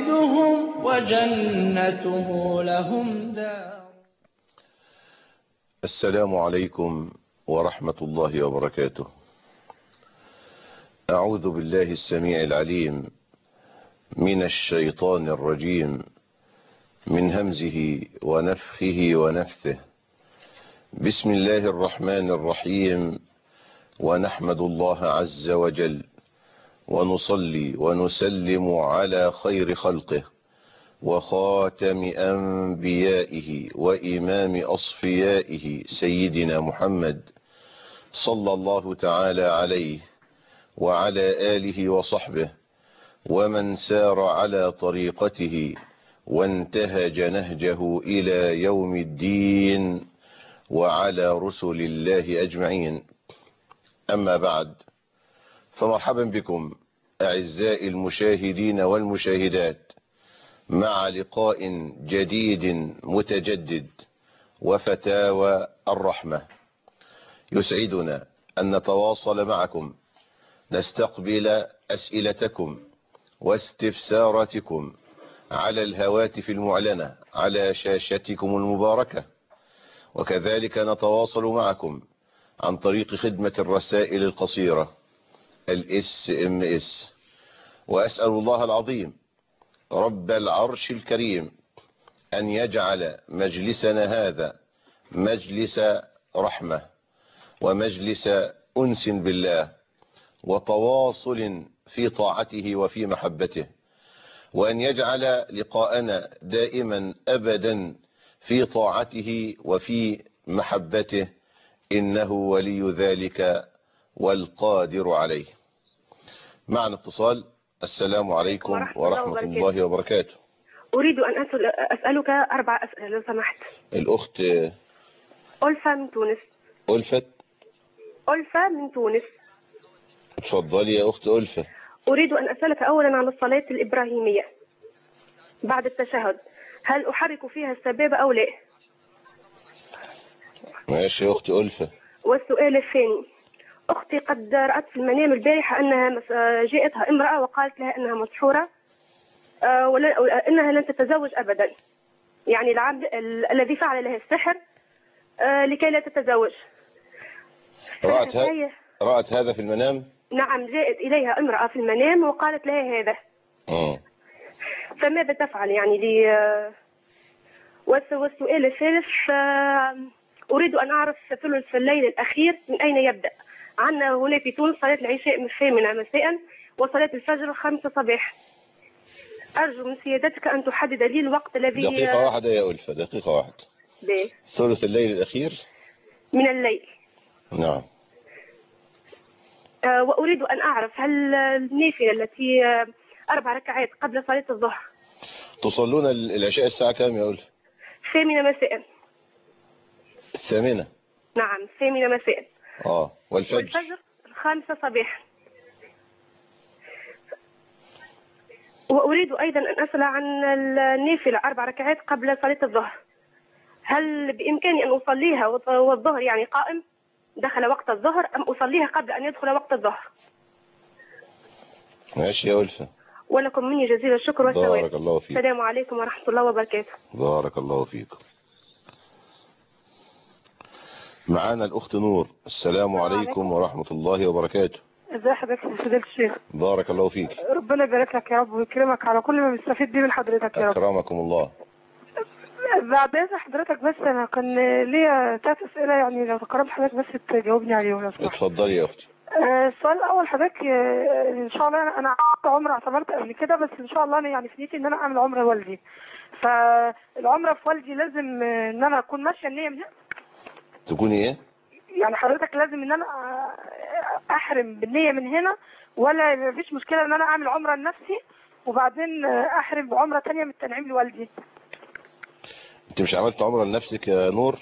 موعدهم وجنته لهم دار. السلام عليكم ورحمة الله وبركاته. أعوذ بالله السميع العليم من الشيطان الرجيم، من همزه ونفخه ونفثه. بسم الله الرحمن الرحيم، ونحمد الله عز وجل ونصلي ونسلم على خير خلقه وخاتم أنبيائه وإمام أصفيائه سيدنا محمد صلى الله تعالى عليه وعلى آله وصحبه ومن سار على طريقته وانتهج نهجه إلى يوم الدين وعلى رسل الله أجمعين. أما بعد، فمرحبا بكم أعزائي المشاهدين والمشاهدات مع لقاء جديد متجدد وفتاوى الرحمة. يسعدنا أن نتواصل معكم، نستقبل أسئلتكم واستفساراتكم على الهواتف المعلنة على شاشتكم المباركة، وكذلك نتواصل معكم عن طريق خدمة الرسائل القصيرة SMS. وأسأل الله العظيم رب العرش الكريم أن يجعل مجلسنا هذا مجلس رحمة ومجلس أنس بالله وتواصل في طاعته وفي محبته، وأن يجعل لقاءنا دائما أبدا في طاعته وفي محبته، إنه ولي ذلك والقادر عليه. معنا اتصال. السلام عليكم ورحمة الله وبركاته. أريد أن أسألك 4 أسئلة لو سمحت. الأخت ألفة من تونس. ألفة من تونس. اتفضلي يا أخت ألفة. أريد أن أسألك أولا عن الصلاة الإبراهيمية بعد التشهد، هل أحرك فيها السبابة أو لا؟ ماشي يا أخت ألفة. والسؤال الثاني، أختي قد رأت في المنام البارحة أنها جاءتها امرأة وقالت لها أنها مسحورة وأنها لن تتزوج أبدا، يعني العبد الذي فعل لها السحر لكي لا تتزوج. رأت هذا في المنام؟ نعم، جاءت إليها امرأة في المنام وقالت لها هذا. فماذا تفعل يعني والسؤال الثالث، أريد أن أعرف ثلث الليل الأخير من أين يبدأ؟ عندنا هنا في تونس صلاة العشاء من 8 مساء وصلاة الفجر 5 صباح. أرجو من سيادتك أن تحدد لي الوقت الذي. دقيقة واحدة يا ألفة، دقيقة واحدة. ثلث الليل الأخير من الليل. نعم. وأريد أن أعرف هل النافلة التي 4 ركعات قبل صلاة الظهر تصلون العشاء الساعة كام يا ألفة؟ 8 مساء. 8؟ نعم 8 مساء. والفجر 5 صباحا. وأريد أيضا أن أسأل عن النافلة 4 ركعات قبل صلاة الظهر، هل بإمكاني أن أصليها والظهر يعني قائم دخل وقت الظهر، أم أصليها قبل أن يدخل وقت الظهر؟ ماشي يا ألفة. ولكم مني جزيل الشكر والثواب. بارك الله فيك. السلام عليكم ورحمة الله وبركاته. بارك الله فيكم. معانا الأخت نور. السلام عليكم ورحمة الله وبركاته. ازي حضرتك يا فضيلة الشيخ؟ بارك الله فيك. ربنا يبارك لك يا رب ويكرمك على كل ما بنستفيد بيه من حضرتك يا رب. أكرمكم الله. بعد إذن حضرتك بس أنا كان ليا 3 أسئلة، يعني لو تكرمت حضرتك بس تجاوبني عليهم لو سمحت. اتفضلي يا أختي. السؤال الأول حضرتك، إن شاء الله أنا عملت عمرة اعتمرت قبل كده، بس إن شاء الله أنا يعني في نيتي إن أنا أعمل عمرة لوالدي، فالعمرة في والدي لازم إن أنا أكون ماشية النية من هنا؟ تكوني إيه؟ يعني حضرتك لازم إن أنا أحرم بالنية من هنا، ولا مفيش مشكلة إن أنا أعمل عمرة لنفسي وبعدين أحرم بعمرة تانية من التنعيم لوالدي؟ أنت مش عملت عمرة لنفسك يا نور؟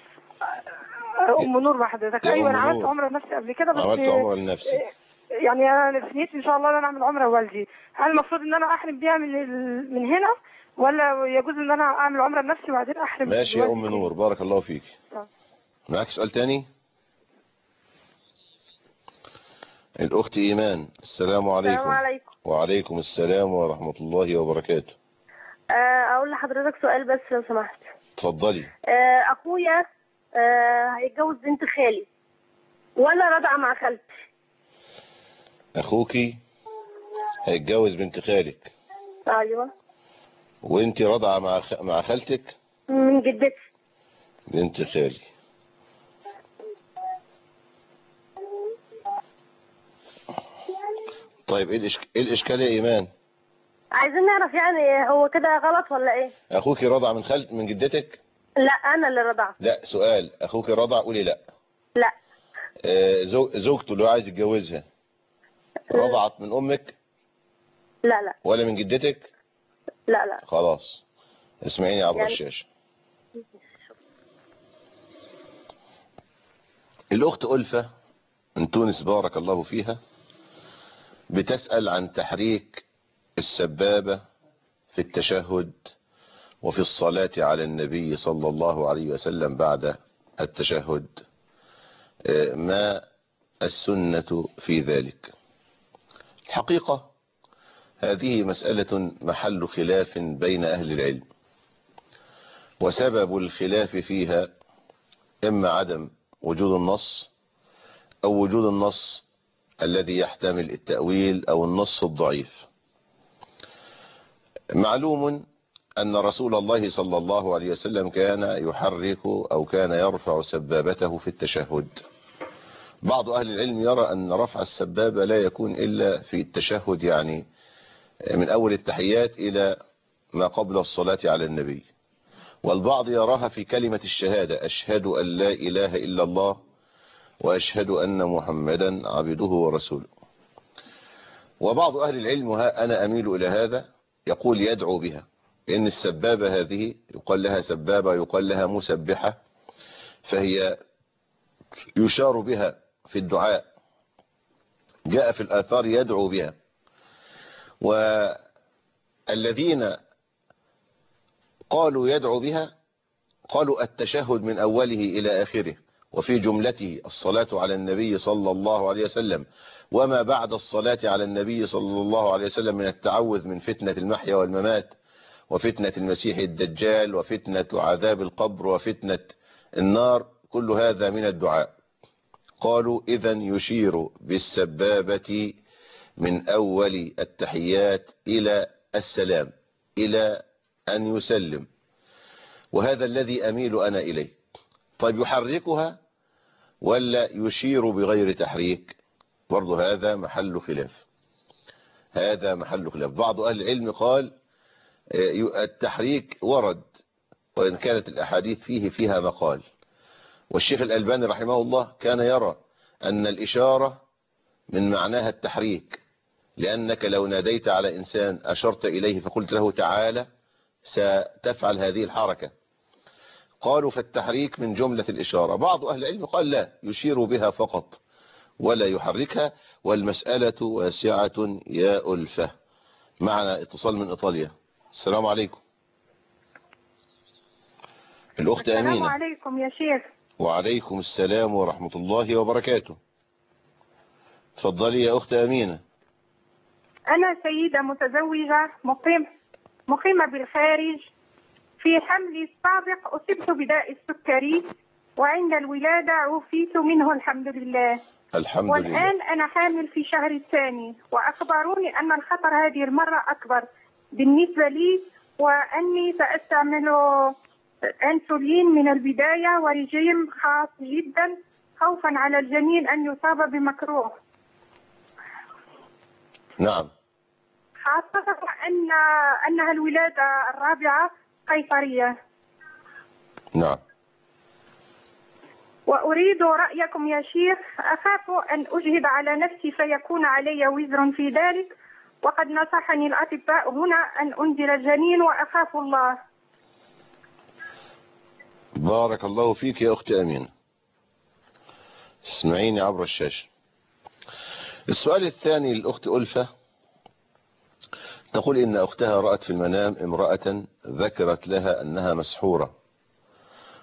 أم نور مع حضرتك. أيوة أنا عملت عمرة لنفسي قبل كده، بس عملت عمرة لنفسي يعني أنا في نيتي إن شاء الله إن أنا أعمل عمرة لوالدي، هل المفروض إن أنا أحرم بيها من هنا، ولا يجوز إن أنا أعمل عمرة لنفسي وبعدين أحرم؟ ماشي يا أم نور، بارك الله فيك. معاك سؤال تاني؟ الأخت إيمان، السلام عليكم. السلام عليكم. وعليكم السلام ورحمة الله وبركاته. اقول لحضرتك سؤال بس لو سمحت. اتفضلي. اخويا هيتجوز بنت خالي وانا راضعه مع خالتي. أخوكي هيتجوز بنت خالك. ايوه. وانت راضعة مع خالتك من جدتي. بنت خالي. طيب ايه الاشكال يا ايمان؟ عايزين نعرف يعني هو كده غلط ولا ايه؟ اخوكي راضع من جدتك؟ لا انا اللي راضعه. لا، سؤال، اخوكي راضع؟ قولي لا. لا. زوجته اللي هو عايز يتجوزها رضعت من امك؟ لا لا. ولا من جدتك؟ لا لا. خلاص، اسمعيني عبر يعني الشاشة. الاخت ألفة من تونس بارك الله فيها بتسأل عن تحريك السبابة في التشهد وفي الصلاة على النبي صلى الله عليه وسلم بعد التشهد، ما السنة في ذلك؟ الحقيقة هذه مسألة محل خلاف بين أهل العلم، وسبب الخلاف فيها إما عدم وجود النص أو وجود النص الذي يحتمل التأويل أو النص الضعيف. معلوم أن رسول الله صلى الله عليه وسلم كان يحرك أو كان يرفع سبابته في التشهد. بعض أهل العلم يرى أن رفع السبابة لا يكون إلا في التشهد، يعني من أول التحيات إلى ما قبل الصلاة على النبي، والبعض يراها في كلمة الشهادة: أشهد أن لا إله إلا الله وأشهد أن محمدا عبده ورسوله. وبعض أهل العلم، أنا أميل إلى هذا، يقول يدعو بها، إن السبابة هذه يقال لها سبابة، يقال لها مسبحة، فهي يشار بها في الدعاء، جاء في الآثار يدعو بها. والذين قالوا يدعو بها قالوا التشهد من أوله إلى آخره، وفي جملته الصلاة على النبي صلى الله عليه وسلم وما بعد الصلاة على النبي صلى الله عليه وسلم من التعوذ من فتنة المحيا والممات وفتنة المسيح الدجال وفتنة عذاب القبر وفتنة النار، كل هذا من الدعاء. قالوا إذن يشير بالسبابة من أول التحيات إلى السلام، إلى أن يسلم، وهذا الذي أميل أنا إليه. طيب يحركها ولا يشير بغير تحريك؟ برضه هذا محل خلاف، هذا محل خلاف. بعض أهل العلم قال التحريك ورد، وإن كانت الأحاديث فيها مقال. والشيخ الألباني رحمه الله كان يرى أن الإشارة من معناها التحريك، لأنك لو ناديت على إنسان أشرت إليه فقلت له تعالى ستفعل هذه الحركة. قالوا فالتحريك من جملة الإشارة. بعض أهل العلم قال لا، يشير بها فقط ولا يحركها. والمسألة واسعة يا ألفة. معنا اتصال من إيطاليا. السلام عليكم. الأخت أمينة. السلام عليكم يا شيخ. وعليكم السلام ورحمة الله وبركاته. تفضلي يا أخت أمينة. أنا سيدة متزوجة مقيمة بالخارج. في حملي السابق أصبت بداء السكري، وعند الولادة عفيت منه الحمد لله. الحمد لله. والآن أنا حامل في شهر الثاني، وأخبروني أن الخطر هذه المرة أكبر بالنسبة لي، وأني سأستعمل أنسولين من البداية ورجيم خاص جدا، خوفا على الجنين أن يصاب بمكروه. نعم. خاصة أنها الولادة الرابعة قيصرية. نعم. وأريد رأيكم يا شيخ. أخاف أن أجهد على نفسي فيكون علي وزر في ذلك، وقد نصحني الأطباء هنا أن أنزل الجنين، وأخاف الله. بارك الله فيك يا أختي أمينة. اسمعيني عبر الشاشة. السؤال الثاني للأخت ألفة، تقول إن أختها رأت في المنام امرأة ذكرت لها أنها مسحورة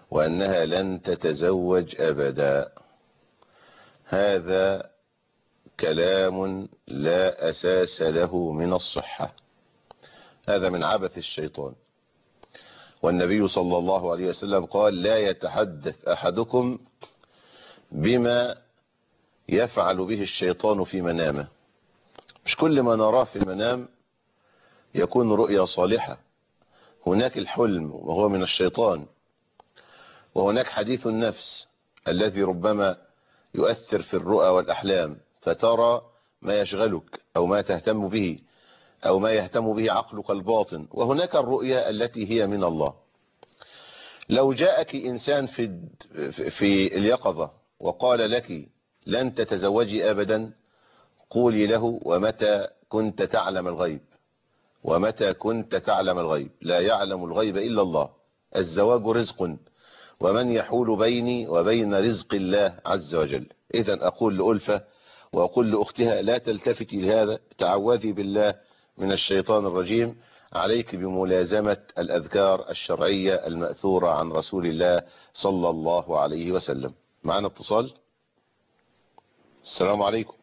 وأنها لن تتزوج أبدا. هذا كلام لا أساس له من الصحة، هذا من عبث الشيطان. والنبي صلى الله عليه وسلم قال لا يتحدث أحدكم بما يفعل به الشيطان في منامه. مش كل ما نراه في المنام يكون رؤيا صالحة، هناك الحلم وهو من الشيطان، وهناك حديث النفس الذي ربما يؤثر في الرؤى والأحلام، فترى ما يشغلك أو ما تهتم به أو ما يهتم به عقلك الباطن، وهناك الرؤيا التي هي من الله. لو جاءك إنسان في اليقظة وقال لك لن تتزوجي أبدا، قولي له ومتى كنت تعلم الغيب؟ ومتى كنت تعلم الغيب؟ لا يعلم الغيب إلا الله. الزواج رزق، ومن يحول بيني وبين رزق الله عز وجل. إذن أقول لألفة وأقول لأختها لا تلتفتي لهذا، تعوذي بالله من الشيطان الرجيم، عليك بملازمة الأذكار الشرعية المأثورة عن رسول الله صلى الله عليه وسلم. معنا اتصال. السلام عليكم.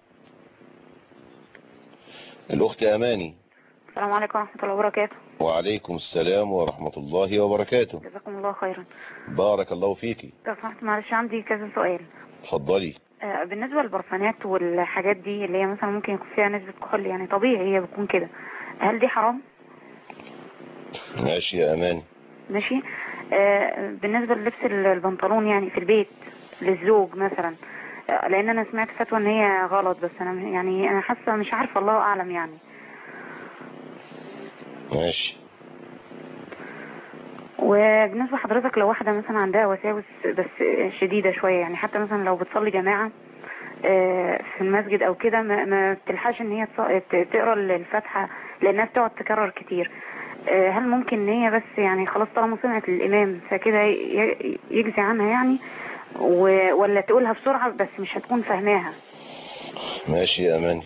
الأخت أماني. السلام عليكم ورحمة الله وبركاته. وعليكم السلام ورحمة الله وبركاته. جزاكم الله خيرا. بارك الله فيكي. لو سمحت معلش عندي كذا سؤال. اتفضلي. بالنسبة للبرفانات والحاجات دي اللي هي مثلا ممكن يكون فيها نسبة كحول، يعني طبيعي هي بتكون كده، هل دي حرام؟ ماشي يا أماني. ماشي. بالنسبة للبس البنطلون يعني في البيت للزوج مثلا، لأن أنا سمعت فتوى إن هي غلط، بس أنا حاسة مش عارفة، الله أعلم يعني. ماشي. وبالنسبة حضرتك لو واحدة مثلا عندها وساوس بس شديدة شوية، يعني حتى مثلا لو بتصلي جماعة في المسجد او كده ما بتلحقش ان هي تقرا الفاتحة لانها بتقعد تكرر كتير، هل ممكن ان هي بس يعني خلاص طالما سمعت الامام فكده يجزي عنها يعني، ولا تقولها بسرعة بس مش هتكون فاهماها؟ ماشي يا أماني.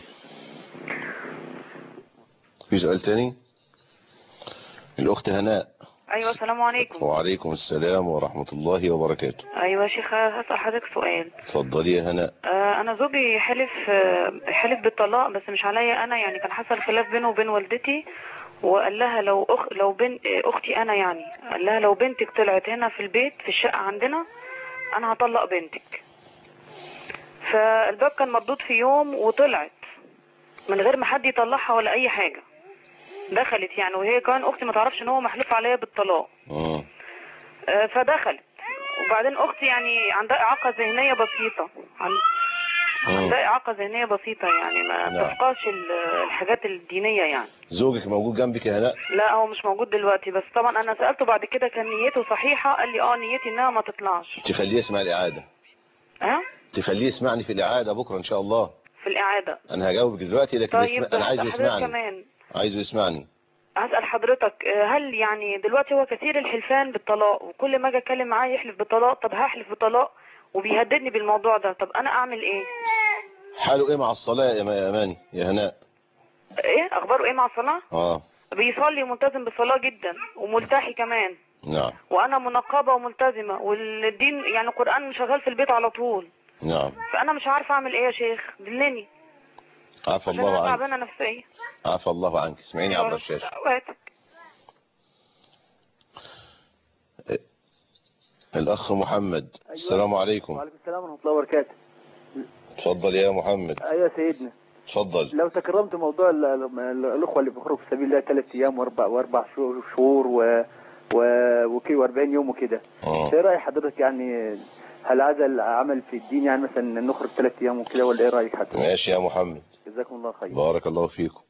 في سؤال تاني؟ الأخت هناء. ايوه السلام عليكم. وعليكم السلام ورحمة الله وبركاته. ايوه يا شيخ هسأل حضرتك سؤال. اتفضلي يا هناء. انا زوجي حلف بالطلاق، بس مش عليا انا، يعني كان حصل خلاف بينه وبين والدتي، وقال لها لو بنت اختي انا، يعني قال لها لو بنتك طلعت هنا في البيت في الشقة عندنا انا هطلق بنتك. فالباب كان مردود في يوم وطلعت من غير ما حد يطلعها ولا اي حاجة، دخلت يعني، وهي كان اختي ما تعرفش ان هو محلوف عليها بالطلاق. فدخلت، وبعدين اختي يعني عندها اعاقة ذهنية بسيطة، عندها اعاقة ذهنية بسيطة، يعني ما تفقهش الحاجات الدينية يعني. زوجك موجود جنبك يا هناء؟ لا هو مش موجود دلوقتي، بس طبعا انا سألته بعد كده كان نيته صحيحة، قال لي نيتي انها ما تطلعش. تخليه يسمع الإعادة. تخليه يسمعني في الإعادة بكرة ان شاء الله. في الإعادة انا هجاوبك دلوقتي، لكن طيب انا عايزه يسمعني كمان. عايزه يسمعني. هسأل حضرتك، هل يعني دلوقتي هو كثير الحلفان بالطلاق، وكل ما اجي اتكلم معاه يحلف بالطلاق، طب هحلف بالطلاق وبيهددني بالموضوع ده، طب انا اعمل ايه؟ حاله ايه مع الصلاة يا اماني يا هناء؟ ايه اخباره ايه مع الصلاة؟ بيصلي وملتزم بالصلاة جدا وملتحي كمان. نعم. وانا منقبة وملتزمة، والدين يعني القرآن شغال في البيت على طول. نعم. فانا مش عارفة اعمل ايه يا شيخ، دلني. عفى الله عنك. تعبانة نفسيا. عفى الله عنك. اسمعيني عبر الشاشة. الأخ محمد. أيوة. السلام عليكم. وعليكم السلام ورحمة الله وبركاته. اتفضل يا محمد. أيوة يا سيدنا. اتفضل. لو تكرمت موضوع الأخوة اللي بيخرجوا في سبيل الله 3 أيام وأربع شهور و40 يوم وكده، إيه رأي حضرتك يعني؟ هل هذا العمل في الدين يعني مثلا نخرج 3 أيام وكده، ولا إيه رأيك حضرتك؟ ماشي يا محمد. جزاكم الله خير. بارك الله فيكم.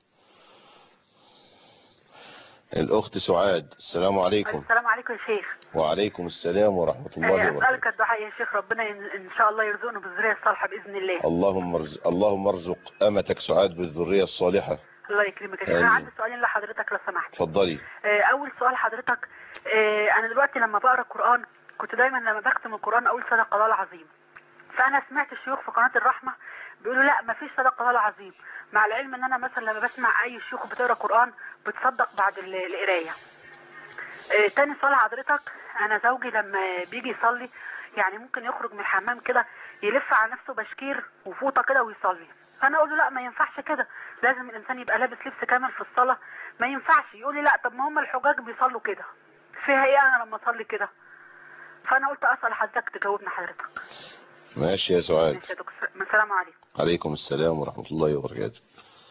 الأخت سعاد. السلام عليكم. السلام عليكم يا شيخ. وعليكم السلام ورحمة الله وبركاته. أسألك الدعاء يا شيخ، ربنا إن شاء الله يرزقنا بالذرية الصالحة بإذن الله. اللهم ارزق أمتك سعاد بالذرية الصالحة. الله يكرمك يا شيخ. أنا عندي سؤالين لحضرتك لو سمحت. اتفضلي. أول سؤال حضرتك، أنا دلوقتي لما بقرأ القرآن كنت دايما لما بختم القرآن أقول صدق الله العظيم، فأنا سمعت الشيوخ في قناة الرحمة بيقولوا لا مفيش صدق الله العظيم، مع العلم ان انا مثلا لما بسمع اي شيوخ بتقرا قرآن بتصدق بعد القرايه. تاني سؤال حضرتك، انا زوجي لما بيجي يصلي يعني ممكن يخرج من الحمام كده يلف على نفسه بشكير وفوطه كده ويصلي، فانا اقول له لا ما ينفعش كده، لازم الانسان يبقى لابس لبس كامل في الصلاه، ما ينفعش. يقول لي لا طب ما هم الحجاج بيصلوا كده، فيها ايه انا لما اصلي كده؟ فانا قلت اسال حضرتك تجاوبنا حضرتك. ماشي يا سعاد. ماشي يا دكتور، السلام عليكم. عليكم السلام ورحمة الله وبركاته.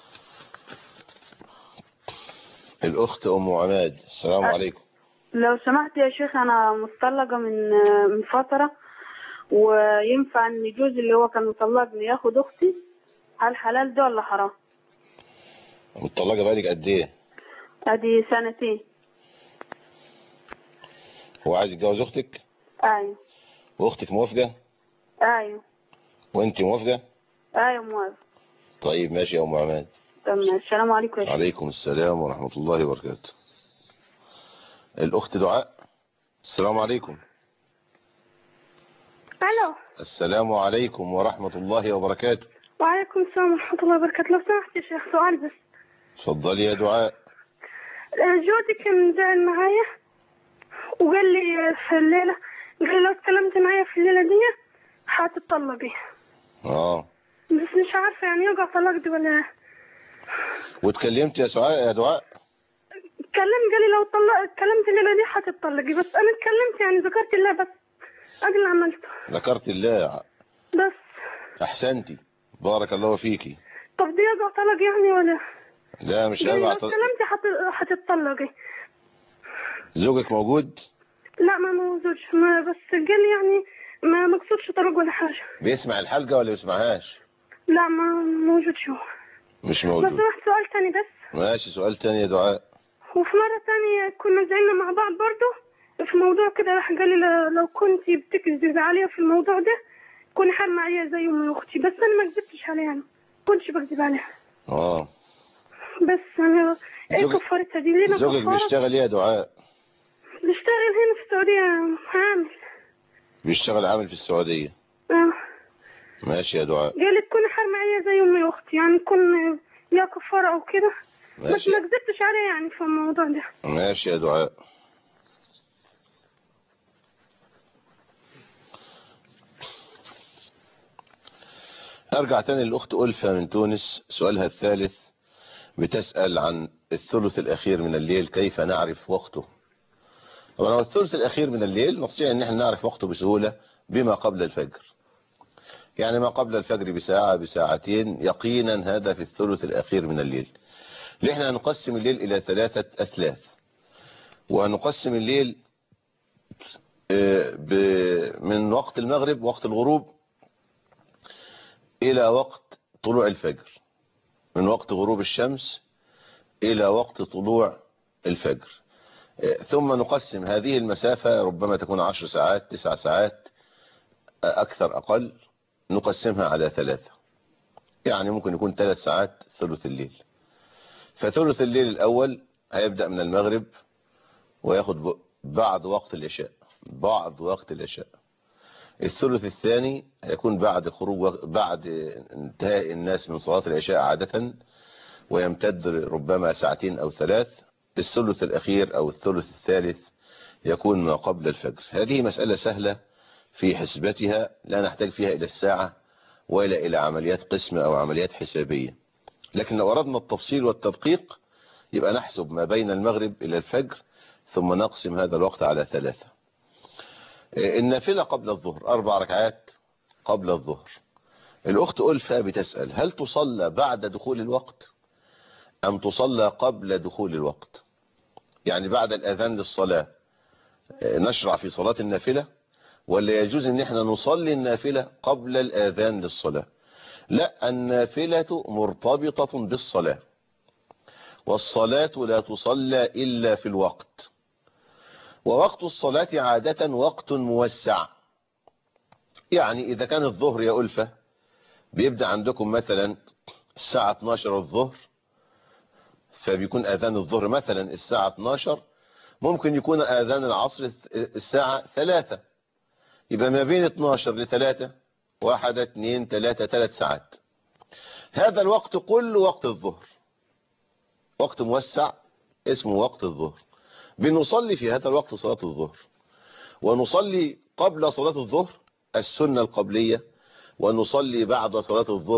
الأخت أم عماد، السلام عليكم. لو سمحت يا شيخ، أنا مطلقة من فترة، وينفع إن جوزي اللي هو كان مطلقني ياخد أختي؟ هل حلال ده ولا حرام؟ مطلقة بقالك قد إيه؟ أدي سنتين. هو عايز يتجوز أختك؟ أيوه. وأختك موافقة؟ أيوه. وأنت موافقة؟ أيوه موافقة. طيب ماشي يا أم عماد. تمام. السلام عليكم يا شيخ. عليكم السلام ورحمة الله وبركاته. الأخت دعاء، السلام عليكم. الو. السلام عليكم ورحمة الله وبركاته. وعليكم السلام ورحمة الله وبركاته. لو سمحت يا شيخ سؤال بس. اتفضلي يا دعاء. جوزي كان زعل معايا وقال لي في الليلة، قال لي لو اتكلمت معايا في الليلة دي هتطلقي. بس مش عارفة يعني يقع طلاق دي ولا. واتكلمت يا دعاء؟ قال لي لو اتكلمت الليلة دي هتطلقي، بس انا اتكلمت يعني ذكرت الله بس اللي عملته. ذكرت الله بس. احسنتي، بارك الله فيكي. طب دي يقع طلاق يعني ولا؟ لا مش هيقع طلاق. لو اتكلمتي هتطلقي. زوجك موجود؟ لا ما موجودش، بس قال لي يعني ما مقصودش طلاق ولا حاجة. بيسمع الحلقة ولا بيسمعهاش؟ لا ما موجودش هو. مش موجود. بس واحد سؤال تاني بس. ماشي، سؤال تاني يا دعاء. وفي مرة تانية كنا زعلنا مع بعض برضه في موضوع كده، راح قال لي لو كنت بتكذب عليا في الموضوع ده كوني حال معايا زي أمي وأختي، بس أنا ما كذبتش عليها، يعني كنتش بكذب عليها. بس أنا إيه كفارتها دي؟ ليه زوجك بيشتغل إيه يا دعاء؟ بيشتغل هنا في السعودية عامل. بيشتغل عامل في السعودية. ماشي يا دعاء. قال لي تكوني حال معايا زي أمي وأختي، يعني تكون يا كفارة أو كده. بس ما كذبتش عليها يعني في الموضوع ده. ماشي يا دعاء. أرجع تاني للأخت ألفة من تونس. سؤالها الثالث بتسأل عن الثلث الأخير من الليل، كيف نعرف وقته؟ طبعا الثلث الأخير من الليل نستطيع أن احنا نعرف وقته بسهولة بما قبل الفجر، يعني ما قبل الفجر بساعة بساعتين يقينا هذا في الثلث الأخير من الليل. احنا هنقسم الليل إلى 3 أثلاث، وهنقسم الليل من وقت المغرب وقت الغروب إلى وقت طلوع الفجر، من وقت غروب الشمس إلى وقت طلوع الفجر. ثم نقسم هذه المسافة، ربما تكون 10 ساعات 9 ساعات أكثر أقل، نقسمها على 3، يعني ممكن يكون 3 ساعات ثلث الليل. فثلث الليل الأول هيبدأ من المغرب وياخد بعد وقت العشاء، الثلث الثاني هيكون بعد انتهاء الناس من صلاة العشاء عادة، ويمتد ربما 2 ساعات أو 3. الثلث الأخير أو الثلث الثالث يكون ما قبل الفجر. هذه مسألة سهلة في حسبتها، لا نحتاج فيها إلى الساعة ولا إلى عمليات قسم أو عمليات حسابية. لكن لو أردنا التفصيل والتدقيق يبقى نحسب ما بين المغرب إلى الفجر، ثم نقسم هذا الوقت على 3. النافلة قبل الظهر 4 ركعات قبل الظهر. الأخت ألفة بتسأل هل تصلى بعد دخول الوقت أم تصلى قبل دخول الوقت؟ يعني بعد الأذان للصلاة نشرع في صلاة النافلة، ولا يجوز ان احنا نصلي النافلة قبل الآذان للصلاة؟ لا، النافلة مرتبطة بالصلاة، والصلاة لا تصلى إلا في الوقت، ووقت الصلاة عادة وقت موسع. يعني إذا كان الظهر يا ألفة بيبدأ عندكم مثلا الساعة 12 الظهر، فبيكون أذان الظهر مثلا الساعة 12، ممكن يكون آذان العصر الساعة 3، يبقى ما بين 12 ل 3 1 2 3 3 ساعات. هذا الوقت كله وقت الظهر، وقت موسع اسمه وقت الظهر. بنصلي في هذا الوقت صلاة الظهر، ونصلي قبل صلاة الظهر السنة القبلية، ونصلي بعد صلاة الظهر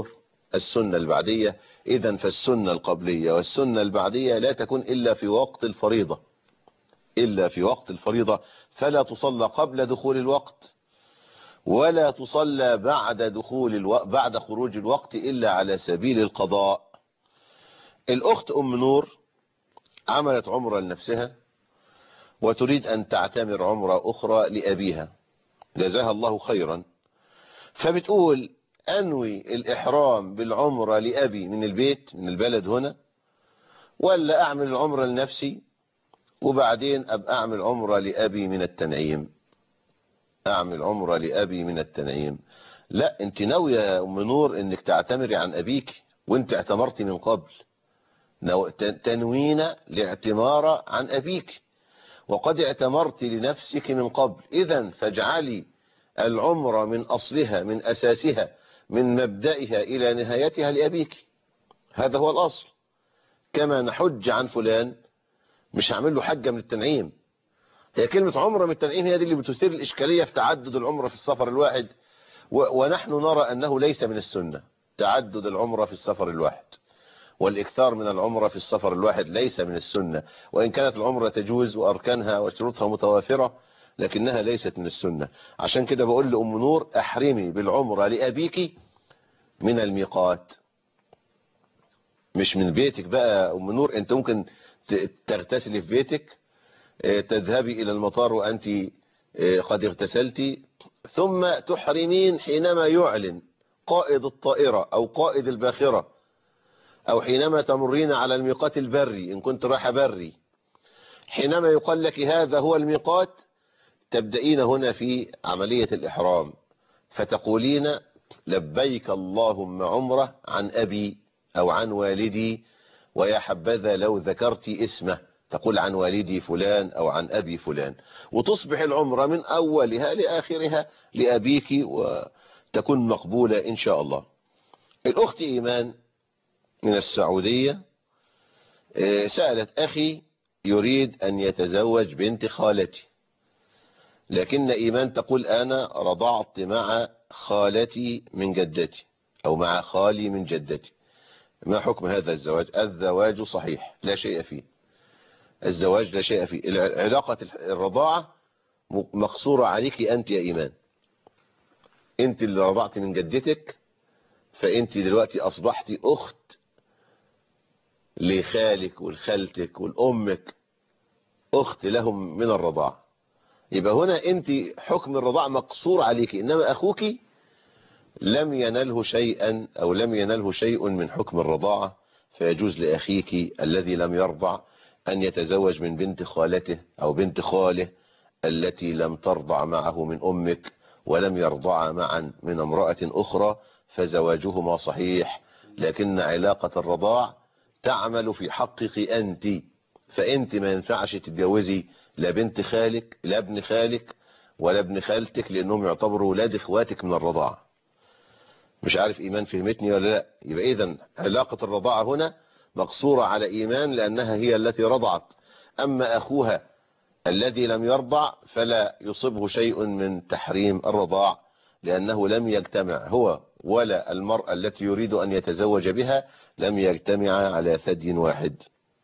السنة البعدية. إذن فالسنة القبلية والسنة البعدية لا تكون إلا في وقت الفريضة، إلا في وقت الفريضة، فلا تصلى قبل دخول الوقت ولا تصلى بعد خروج الوقت إلا على سبيل القضاء. الأخت أم نور عملت عمرة لنفسها وتريد أن تعتمر عمرة أخرى لأبيها، جزاها الله خيرا، فبتقول أنوي الإحرام بالعمرة لأبي من البيت من البلد هنا، ولا أعمل العمرة لنفسي وبعدين أبقى أعمل عمرة لأبي من التنعيم. أعمل عمرة لأبي من التنعيم. لا، أنت ناوية يا أم نور أنك تعتمري عن أبيك وأنت اعتمرتي من قبل، تنوين لاعتمار عن أبيك وقد اعتمرت لنفسك من قبل. إذن فاجعلي العمرة من أصلها من أساسها من مبدئها إلى نهايتها لأبيك، هذا هو الأصل. كما نحج عن فلان مش هعمل له حجة من التنعيم. هي كلمة عمرة من التنعيم هي دي اللي بتثير الإشكالية في تعدد العمرة في السفر الواحد، ونحن نرى أنه ليس من السنة تعدد العمرة في السفر الواحد، والإكثار من العمرة في السفر الواحد ليس من السنة، وإن كانت العمرة تجوز وأركانها وشروطها متوافرة لكنها ليست من السنة. عشان كده بقول لأم نور أحرمي بالعمرة لأبيك من الميقات مش من بيتك. بقى أم نور أنت ممكن تغتسلي في بيتك، تذهبي إلى المطار وأنت قد اغتسلت، ثم تحرمين حينما يعلن قائد الطائرة أو قائد الباخرة، أو حينما تمرين على الميقات البري إن كنت رايحة بري، حينما يقال لك هذا هو الميقات تبدأين هنا في عملية الإحرام، فتقولين لبيك اللهم عمرة عن أبي أو عن والدي، ويا حبذا لو ذكرت اسمه، تقول عن والدي فلان أو عن أبي فلان، وتصبح العمرة من أولها لآخرها لأبيك وتكون مقبولة إن شاء الله. الأخت إيمان من السعودية سألت أخي يريد أن يتزوج بنت خالتي، لكن إيمان تقول أنا رضعت مع خالتي من جدتي أو مع خالي من جدتي، ما حكم هذا الزواج؟ الزواج صحيح لا شيء فيه، الزواج لا شيء فيه. علاقة الرضاعة مقصورة عليك أنت يا إيمان، أنت اللي رضعت من جدتك، فأنت دلوقتي أصبحت أخت لخالك والخالتك والأمك، أخت لهم من الرضاعة. يبقى هنا أنت حكم الرضاعة مقصور عليك، إنما أخوك لم ينله شيئا أو لم ينله شيء من حكم الرضاعة، فيجوز لأخيك الذي لم يرضع أن يتزوج من بنت خالته أو بنت خاله التي لم ترضع معه من أمك ولم يرضع معا من امرأة أخرى، فزواجهما صحيح، لكن علاقة الرضاع تعمل في حقك أنت، فأنت ما ينفعش تتجوزي لا بنت خالك لا ابن خالك ولا ابن خالتك، لأنهم يعتبروا ولاد اخواتك من الرضاعة. مش عارف إيمان فهمتني ولا لا؟ يبقى إذن علاقة الرضاعة هنا مقصورة على إيمان لأنها هي التي رضعت، أما أخوها الذي لم يرضع فلا يصبه شيء من تحريم الرضاع، لأنه لم يجتمع هو ولا المرأة التي يريد أن يتزوج بها لم يجتمع على ثدي واحد.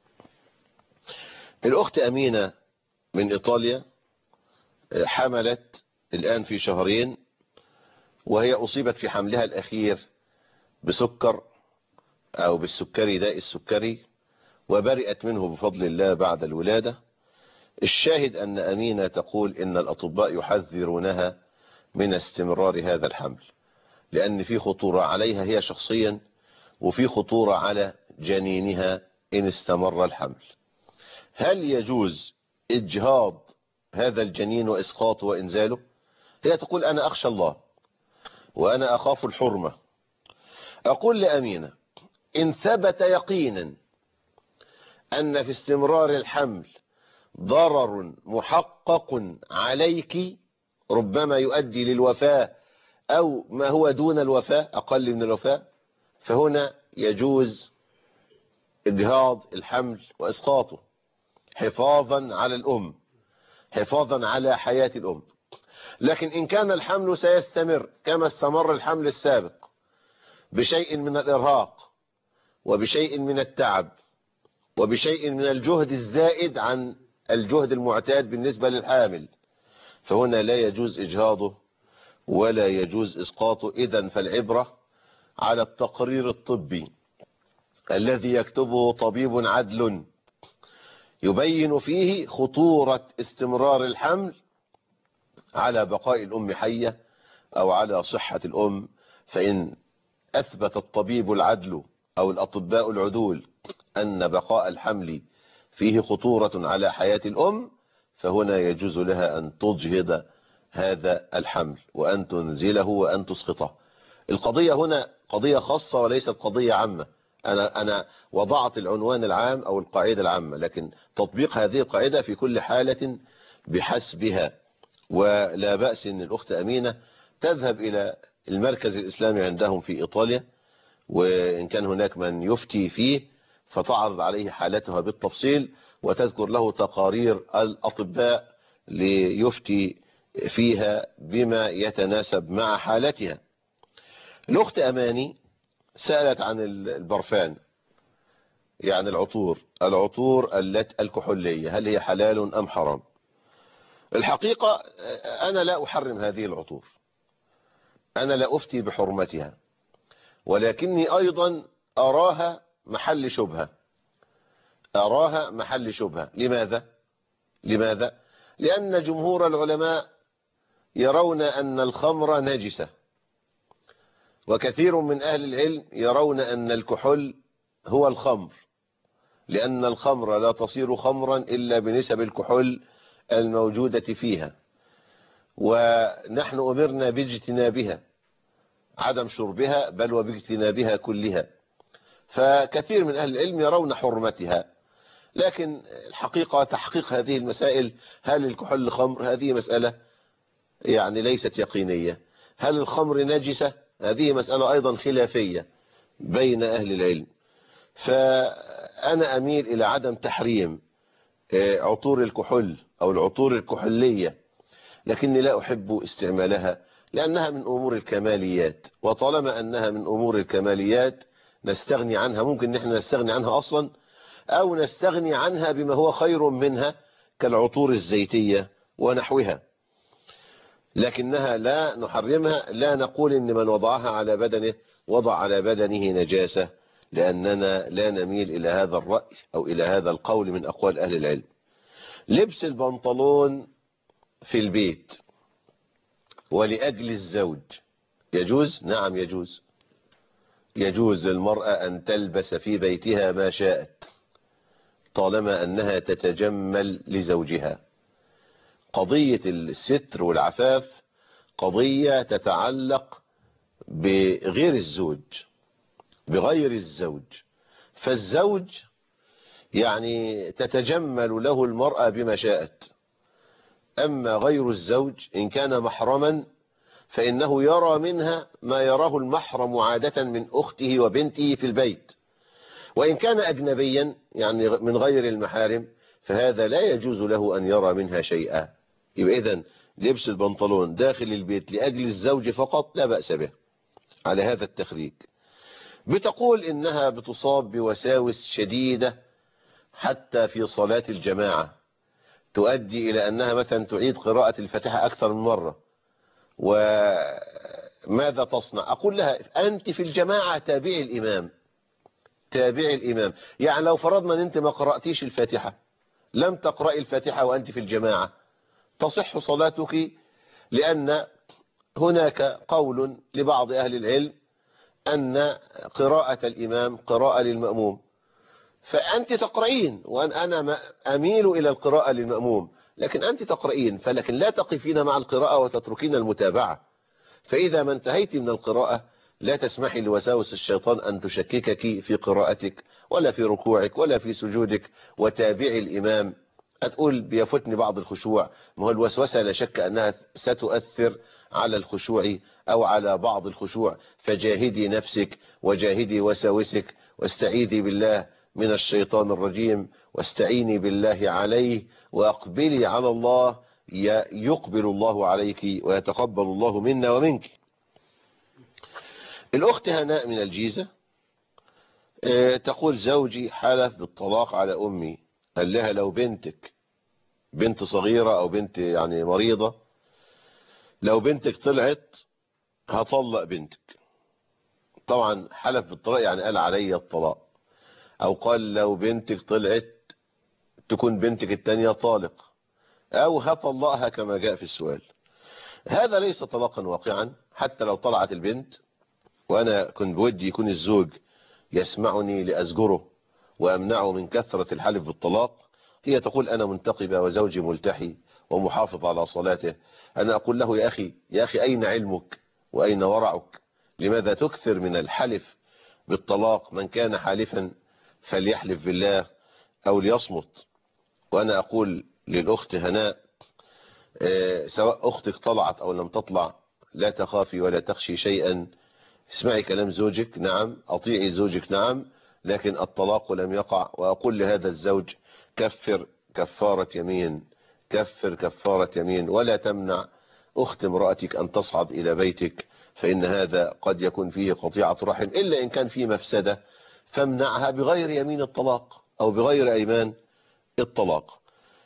الأخت أمينة من إيطاليا حملت الآن في شهرين، وهي أصيبت في حملها الأخير بسكر أو بالسكري داء السكري، وبرئت منه بفضل الله بعد الولادة. الشاهد أن أمينة تقول إن الأطباء يحذرونها من استمرار هذا الحمل، لأن في خطورة عليها هي شخصيا وفي خطورة على جنينها إن استمر الحمل. هل يجوز إجهاض هذا الجنين وإسقاطه وإنزاله؟ هي تقول أنا أخشى الله وأنا أخاف الحرمة. أقول لأمينة إن ثبت يقينا أن في استمرار الحمل ضرر محقق عليك ربما يؤدي للوفاة أو ما هو دون الوفاة أقل من الوفاة، فهنا يجوز إجهاض الحمل وإسقاطه حفاظا على الأم، حفاظا على حياة الأم. لكن إن كان الحمل سيستمر كما استمر الحمل السابق بشيء من الإرهاق وبشيء من التعب وبشيء من الجهد الزائد عن الجهد المعتاد بالنسبة للحامل، فهنا لا يجوز إجهاضه ولا يجوز إسقاطه. إذن فالعبرة على التقرير الطبي الذي يكتبه طبيب عدل يبين فيه خطورة استمرار الحمل على بقاء الأم حية أو على صحة الأم. فإن أثبت الطبيب العدل أو الأطباء العدول أن بقاء الحمل فيه خطورة على حياة الأم، فهنا يجوز لها أن تجهض هذا الحمل وأن تنزله وأن تسقطه. القضية هنا قضية خاصة وليست قضية عامة. أنا وضعت العنوان العام أو القاعدة العامة، لكن تطبيق هذه القاعدة في كل حالة بحسبها. ولا بأس أن الأخت أمينة تذهب إلى المركز الإسلامي عندهم في إيطاليا، وإن كان هناك من يفتي فيه فتعرض عليه حالتها بالتفصيل وتذكر له تقارير الأطباء ليفتي فيها بما يتناسب مع حالتها. الأخت أماني سألت عن البرفان، يعني العطور الكحولية، هل هي حلال أم حرام؟ الحقيقة أنا لا أحرم هذه العطور، أنا لا أفتي بحرمتها، ولكني أيضا أراها محل شبهة. لماذا؟ لأن جمهور العلماء يرون أن الخمر نجسة، وكثير من أهل العلم يرون أن الكحول هو الخمر، لأن الخمر لا تصير خمرا إلا بنسب الكحول الموجودة فيها، ونحن أمرنا باجتنابها، عدم شربها بل وباجتنابها كلها. فكثير من أهل العلم يرون حرمتها، لكن الحقيقة تحقيق هذه المسائل، هل الكحول خمر؟ هذه مسألة يعني ليست يقينية. هل الخمر نجسة؟ هذه مسألة أيضا خلافية بين أهل العلم. فأنا أميل إلى عدم تحريم عطور الكحول أو العطور الكحولية، لكني لا أحب استعمالها لأنها من أمور الكماليات، وطالما أنها من أمور الكماليات نستغني عنها. ممكن نحن نستغني عنها أصلا أو نستغني عنها بما هو خير منها كالعطور الزيتية ونحوها، لكنها لا نحرمها. لا نقول إن من وضعها على بدنه وضع على بدنه نجاسة، لأننا لا نميل إلى هذا الرأي أو إلى هذا القول من أقوال أهل العلم. لبس البنطلون في البيت ولأجل الزوج يجوز؟ نعم يجوز. يجوز للمرأة أن تلبس في بيتها ما شاءت طالما أنها تتجمل لزوجها. قضية الستر والعفاف قضية تتعلق بغير الزوج، فالزوج يعني تتجمل له المرأة بما شاءت، أما غير الزوج إن كان محرما فإنه يرى منها ما يراه المحرم عادة من أخته وبنته في البيت، وإن كان أجنبيا يعني من غير المحارم فهذا لا يجوز له أن يرى منها شيئا. يبقى إذن لبس البنطلون داخل البيت لأجل الزوج فقط لا بأس به على هذا التخريج. بتقول إنها بتصاب بوساوس شديدة حتى في صلاة الجماعة، تؤدي إلى أنها مثلا تعيد قراءة الفاتحة أكثر من مرة، وماذا تصنع؟ أقول لها أنت في الجماعة تابعي الإمام. يعني لو فرضنا أن أنت ما قرأتيش الفاتحة، لم تقرأي الفاتحة وأنت في الجماعة، تصح صلاتك، لأن هناك قول لبعض أهل العلم أن قراءة الإمام قراءة للمأموم، فأنت تقرأين وأنا أميل إلى القراءة للمأموم، لكن أنت تقرأين، فلكن لا تقفين مع القراءة وتتركين المتابعة. فإذا ما انتهيت من القراءة لا تسمحي لوساوس الشيطان أن تشككك في قراءتك ولا في ركوعك ولا في سجودك، وتابعي الإمام. هتقول بيفوتني بعض الخشوع، ما هو الوسوسة لا شك أنها ستؤثر على الخشوع أو على بعض الخشوع، فجاهدي نفسك وجاهدي وساوسك، واستعيذي بالله من الشيطان الرجيم، واستعيني بالله عليه، وأقبلي على الله يقبل الله عليك ويتقبل الله منا ومنك. الأخت هناء من الجيزة تقول زوجي حلف بالطلاق على أمي، قال لها لو بنتك بنت صغيرة أو بنت يعني مريضة، لو بنتك طلعت هطلق بنتك. طبعا حلف بالطلاق يعني قال علي الطلاق، أو قال لو بنتك طلعت تكون بنتك التانية طالق، أو هطلقها كما جاء في السؤال. هذا ليس طلاقا واقعا. حتى لو طلعت البنت وأنا كنت بودي يكون الزوج يسمعني لأزجره وأمنعه من كثرة الحلف بالطلاق، هي تقول أنا منتقبة وزوجي ملتحي ومحافظ على صلاته، أنا أقول له يا أخي أين علمك وأين ورعك؟ لماذا تكثر من الحلف بالطلاق؟ من كان حالفا فليحلف بالله أو ليصمت. وأنا أقول للأخت هناء سواء أختك طلعت أو لم تطلع لا تخافي ولا تخشي شيئا، اسمعي كلام زوجك، نعم أطيعي زوجك، نعم، لكن الطلاق لم يقع. وأقول لهذا الزوج كفر كفارة يمين، كفر كفارة يمين، ولا تمنع أخت امرأتك أن تصعد إلى بيتك، فإن هذا قد يكون فيه قطيعة رحم، إلا إن كان فيه مفسدة فامنعها بغير يمين الطلاق أو بغير أيمان الطلاق.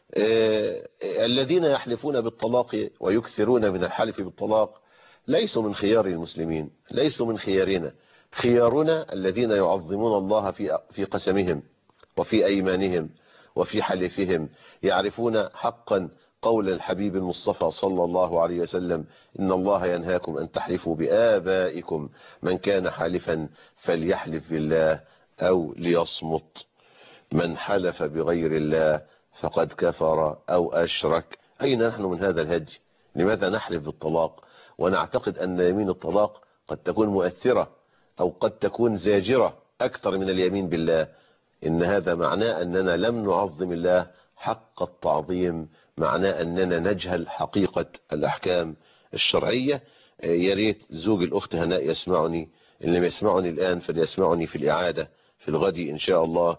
الذين يحلفون بالطلاق ويكثرون من الحلف بالطلاق ليسوا من خيار المسلمين، ليسوا من خيارنا. خيارنا الذين يعظمون الله في قسمهم وفي أيمانهم وفي حلفهم، يعرفون حقا قول الحبيب المصطفى صلى الله عليه وسلم: إن الله ينهاكم أن تحلفوا بآبائكم، من كان حالفا فليحلف بالله أو ليصمت، من حلف بغير الله فقد كفر أو أشرك. أين نحن من هذا الهدي؟ لماذا نحلف بالطلاق ونعتقد أن يمين الطلاق قد تكون مؤثرة أو قد تكون زاجرة أكثر من اليمين بالله؟ إن هذا معناه أننا لم نعظم الله حق التعظيم، معناه أننا نجهل حقيقة الأحكام الشرعية. يا ريت زوج الأخت هناء يسمعني، إن لم يسمعني الآن فليسمعني في الإعادة في الغد إن شاء الله،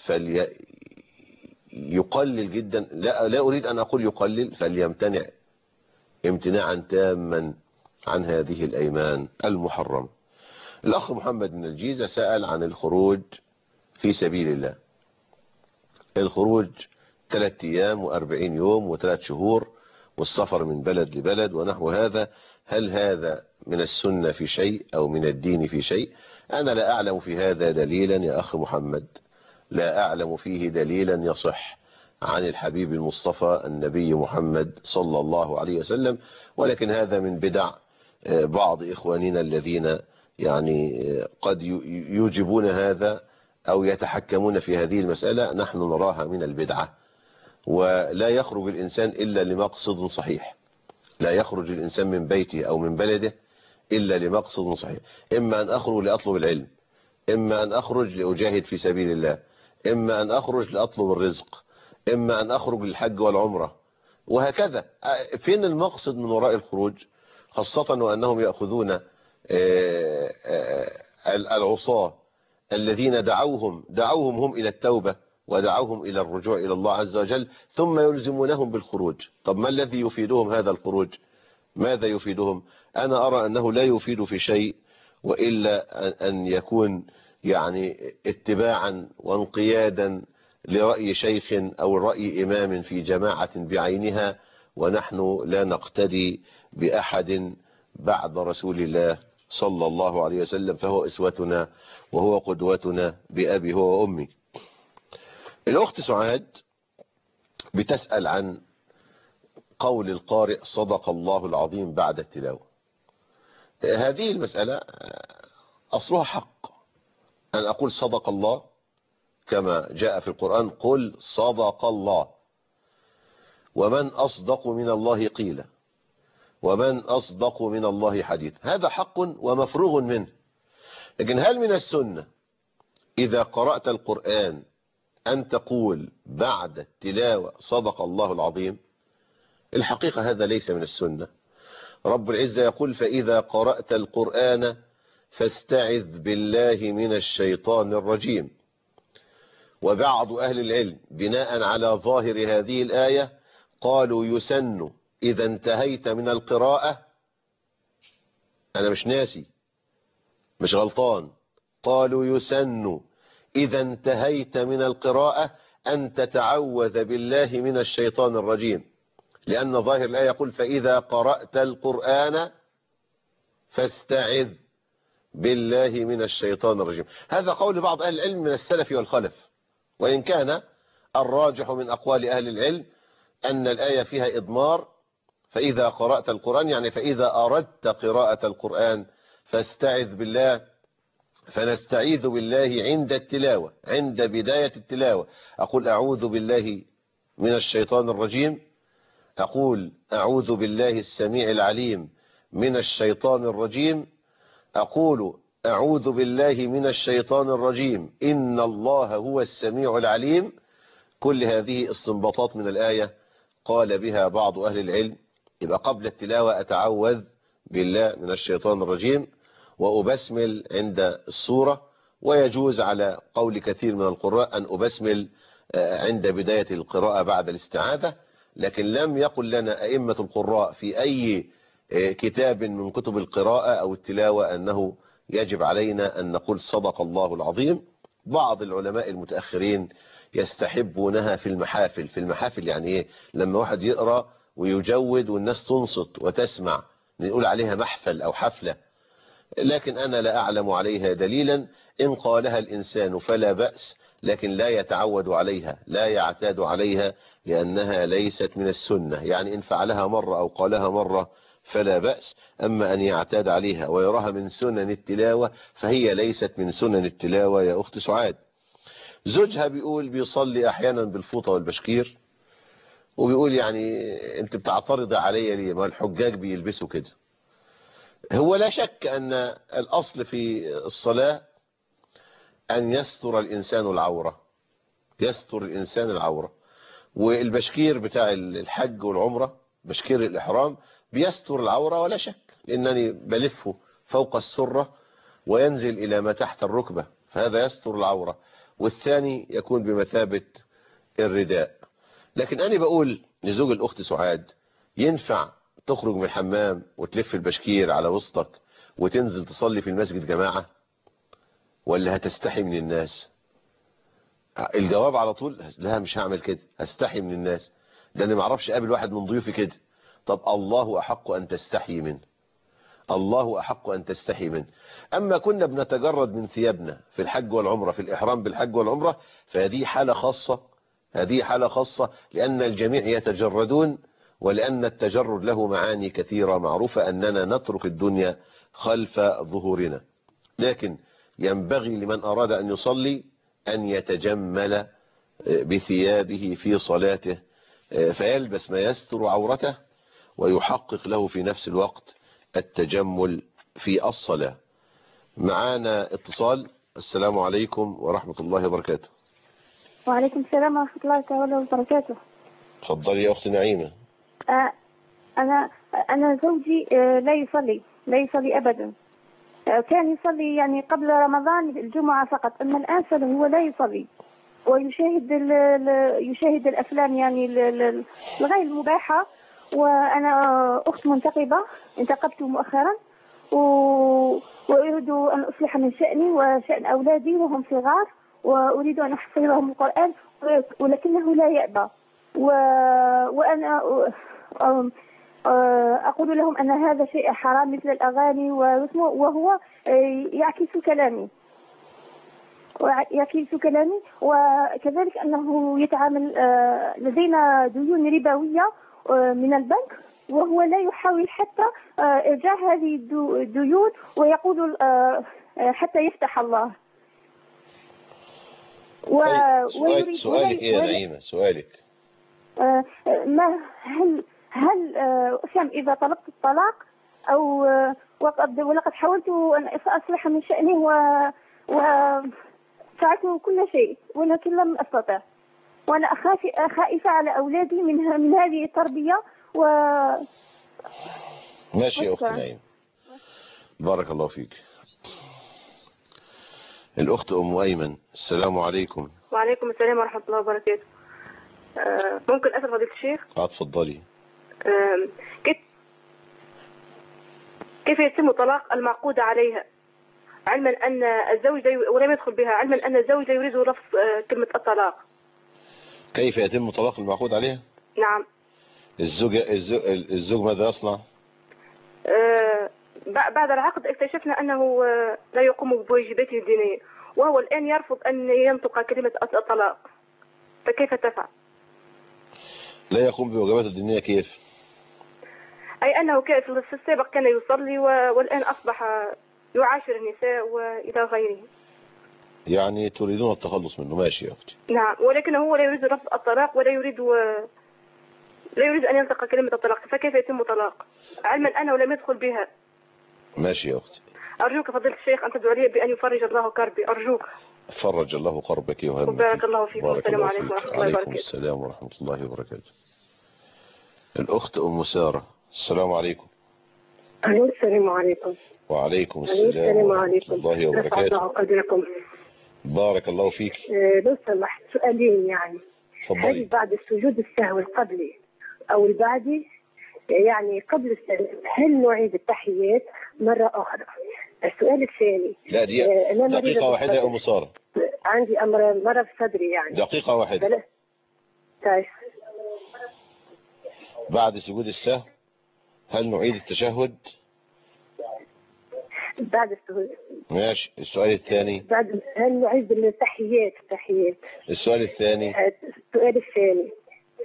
يقلل جدا، لا أريد أن أقول يقلل، فليمتنع امتناعا تاما عن هذه الأيمان المحرمة. الأخ محمد من الجيزة سأل عن الخروج في سبيل الله. الخروج 3 أيام و40 يوم و3 شهور، والسفر من بلد لبلد ونحو هذا، هل هذا من السنة في شيء أو من الدين في شيء؟ أنا لا أعلم في هذا دليلا يا أخ محمد، لا أعلم فيه دليلا يصح عن الحبيب المصطفى النبي محمد صلى الله عليه وسلم، ولكن هذا من بدع بعض إخواننا الذين يعني قد يوجبون هذا أو يتحكمون في هذه المسألة. نحن نراها من البدعة، ولا يخرج الإنسان إلا لمقصد صحيح، لا يخرج الإنسان من بيته أو من بلده إلا لمقصد صحيح، إما أن أخرج لأطلب العلم، إما أن أخرج لأجاهد في سبيل الله، إما أن أخرج لأطلب الرزق، إما أن أخرج للحج والعمرة، وهكذا. فين المقصد من وراء الخروج؟ خاصة وأنهم يأخذون العصاة الذين دعوهم هم إلى التوبة ودعوهم إلى الرجوع إلى الله عز وجل، ثم يلزمونهم بالخروج. طب ما الذي يفيدهم هذا الخروج؟ ماذا يفيدهم؟ أنا أرى أنه لا يفيد في شيء، وإلا أن يكون يعني اتباعا وانقيادا لرأي شيخ أو رأي إمام في جماعة بعينها، ونحن لا نقتدي بأحد بعد رسول الله صلى الله عليه وسلم، فهو أسوتنا وهو قدوتنا بأبي هو وأمي. الأخت سعاد بتسأل عن قول القارئ صدق الله العظيم بعد التلاوة. هذه المسألة أصلها حق، أن أقول صدق الله كما جاء في القرآن: قل صدق الله، ومن أصدق من الله قيلا، ومن أصدق من الله حديث. هذا حق ومفروغ منه. لكن هل من السنة إذا قرأت القرآن أن تقول بعد التلاوة صدق الله العظيم؟ الحقيقة هذا ليس من السنة. رب العزة يقول: فإذا قرأت القرآن فاستعذ بالله من الشيطان الرجيم. وبعض أهل العلم بناء على ظاهر هذه الآية قالوا يسن إذا انتهيت من القراءة، أنا مش ناسي، مش غلطان. قالوا يسن إذا انتهيت من القراءة أن تتعوذ بالله من الشيطان الرجيم، لأن ظاهر الآية يقول فإذا قرأت القرآن فاستعذ بالله من الشيطان الرجيم. هذا قول بعض أهل العلم من السلف والخلف، وإن كان الراجح من أقوال أهل العلم أن الآية فيها إضمار، فإذا قرأت القرآن يعني فإذا أردت قراءة القرآن فاستعذ بالله. فنستعيذ بالله عند التلاوة، عند بداية التلاوة أقول أعوذ بالله من الشيطان الرجيم، أقول أعوذ بالله السميع العليم من الشيطان الرجيم، أقول أعوذ بالله من الشيطان الرجيم إن الله هو السميع العليم. كل هذه استنباطات من الآية قال بها بعض أهل العلم. يبقى قبل التلاوة أتعوذ بالله من الشيطان الرجيم وأبسمل عند السورة، ويجوز على قول كثير من القراء أن أبسمل عند بداية القراءة بعد الاستعاذة. لكن لم يقل لنا أئمة القراء في أي كتاب من كتب القراءة أو التلاوة أنه يجب علينا أن نقول صدق الله العظيم. بعض العلماء المتأخرين يستحبونها في المحافل. في المحافل يعني إيه؟ لما واحد يقرأ ويجود والناس تنصت وتسمع نقول عليها محفل أو حفلة، لكن أنا لا أعلم عليها دليلا. إن قالها الإنسان فلا بأس، لكن لا يتعود عليها، لا يعتاد عليها، لأنها ليست من السنة. يعني إن فعلها مرة أو قالها مرة فلا بأس، أما أن يعتاد عليها ويراها من سنن التلاوة فهي ليست من سنن التلاوة يا أخت سعاد. زوجها بيقول بيصلي أحيانا بالفوطة والبشكير، وبيقول يعني أنت بتعترض عليا ليه؟ ما الحجاج بيلبسوا كده. هو لا شك أن الأصل في الصلاة أن يستر الإنسان العورة، يستر الإنسان العورة. والبشكير بتاع الحج والعمرة، بشكير الإحرام، بيستر العورة ولا شك، لأنني بلفه فوق السرة وينزل إلى ما تحت الركبة، فهذا يستر العورة. والثاني يكون بمثابة الرداء. لكن أنا بقول لزوج الأخت سعاد ينفع تخرج من الحمام وتلف البشكير على وسطك وتنزل تصلي في المسجد جماعة، ولا هتستحي من الناس؟ الجواب على طول لا، مش هعمل كده، هستحي من الناس، لأني ما اعرفش اقابل واحد من ضيوفي كده. طب الله أحق أن تستحي منه، الله أحق أن تستحي منه. أما كنا بنتجرد من ثيابنا في الحج والعمرة، في الإحرام بالحج والعمرة، فهذه حالة خاصة، هذه حالة خاصة، لأن الجميع يتجردون، ولأن التجرد له معاني كثيرة معروفة، أننا نترك الدنيا خلف ظهورنا. لكن ينبغي لمن أراد أن يصلي أن يتجمل بثيابه في صلاته، فيلبس ما يستر عورته ويحقق له في نفس الوقت التجمل في الصلاة. معانا اتصال. السلام عليكم ورحمة الله وبركاته. وعليكم السلام ورحمة الله تعالى وبركاته. تفضلي يا أخت نعيمة. أنا زوجي لا يصلي أبدا. كان يصلي يعني قبل رمضان الجمعة فقط، أما الآن فهو لا يصلي، ويشاهد الأفلام يعني الغير المباحة. وأنا أخت انتقبت مؤخرا، وأريد أن أصلح من شأني وشأن أولادي وهم صغار، وأريد أن أحفظهم القرآن، ولكنه لا يأبى. وأنا أقول لهم أن هذا شيء حرام مثل الأغاني، وهو يعكس كلامي، وكذلك أنه يتعامل. لدينا ديون ربوية من البنك، وهو لا يحاول حتى إرجاع هذه الديون، ويقول حتى يفتح الله. سؤالك إيه يا نعيمة؟ سؤالك ما هل أفهم إذا طلبت الطلاق أو ولقد حاولت أن أصلح من شأنه وفعلت كل شيء ولكن لم أستطع، وأنا خائفة على أولادي من هذه التربية. ماشي يا أخت نعيمة، بارك الله فيك. الأخت أم أيمن. السلام عليكم. وعليكم السلام ورحمة الله وبركاته. ممكن أسأل فضيلة الشيخ؟ اتفضلي. كيف يتم طلاق المعقود عليها؟ علما أن الزوج ولم يدخل بها، علما أن الزوج لا يريد لفظ كلمة الطلاق. كيف يتم طلاق المعقود عليها؟ نعم. الزوج ماذا يصنع؟ بعد العقد اكتشفنا أنه لا يقوم بواجباته الدينية، وهو الآن يرفض أن ينطق كلمة الطلاق، فكيف تفعل؟ لا يقوم بواجباته الدينية كيف؟ أي أنه في السابق كان يصلي والآن أصبح يعاشر النساء وإلى غيره. يعني تريدون التخلص منه. ماشي يا أختي. نعم، ولكن هو لا يريد رفض الطلاق ولا يريد أن ينطق كلمة الطلاق، فكيف يتم طلاق علما أنه لم يدخل بها؟ ماشي يا أختي. أرجوك فضيلة الشيخ أن تدعو لي بأن يفرج الله كربي، أرجوك. فرج الله كربك وهمك. بارك الله فيكم. والسلام عليكم ورحمة الله وبركاته. وعليكم السلام ورحمة الله وبركاته. الأخت أم سارة، السلام عليكم. السلام عليكم. وعليكم السلام ورحمة الله وبركاته. قدركم. بارك الله فيك. لو سمحت سؤالين يعني. تفضلي. هل بعد السجود السهو القبلي أو البعدي، يعني قبل السلام هل نعيد التحيات مرة أخرى؟ السؤال الثاني. لا دي دقيقة واحدة يا أم سارة. عندي مرض في صدري يعني. دقيقة واحدة. طيب. بعد سجود السهو هل نعيد التشهد؟ بعد السجود. ماشي. السؤال الثاني. هل نعيد التحيات؟ السؤال الثاني. السؤال الثاني.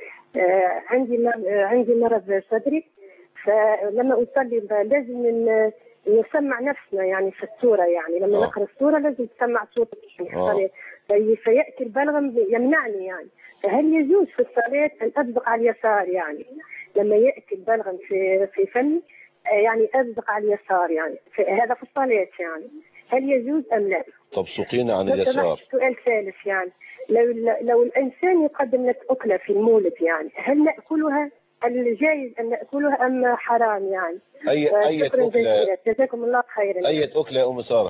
عندي مرض صدري، فلما أصلي لازم نسمع نفسنا يعني في السورة، يعني لما نقرأ السورة لازم نسمع صوت الصلاة، فيأتي البلغم يمنعني يعني. فهل يجوز في الصلاة أن أسبق على اليسار يعني لما يأتي البلغم في فمي يعني أسبق على اليسار يعني هذا في الصلاة يعني هل يجوز أم لا؟ طب سقينا عن اليسار. سؤال ثالث يعني لو الإنسان يقدم لك أكلة في المولد يعني هل نأكلها؟ هل جائز أن نأكلها أم حرام يعني؟ أي أكلة؟ جزاكم الله خيرا. أي أكلة يا أم سارة؟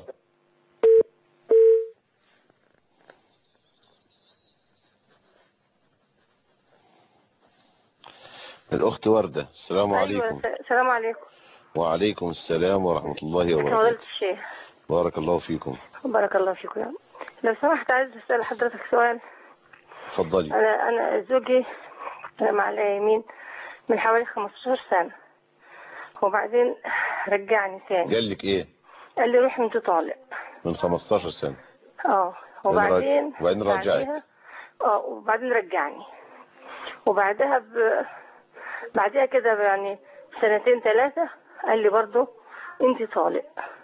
الأخت وردة، السلام عليكم. السلام عليكم. وعليكم السلام ورحمة الله وبركاته. فضيلة الشيخ. بارك الله فيكم. بارك الله فيكم. لو سمحت عايز أسأل حضرتك سؤال. اتفضلي. أنا زوجي مع اليمين من حوالي 15 سنة، وبعدين رجعني ثاني. قال لك إيه؟ قال لي روح انت طالق. من 15 سنة. وبعدين رجعك. وبعدين رجعني، وبعدها بعدها كده يعني 2 3 قال لي برضو انت طالق،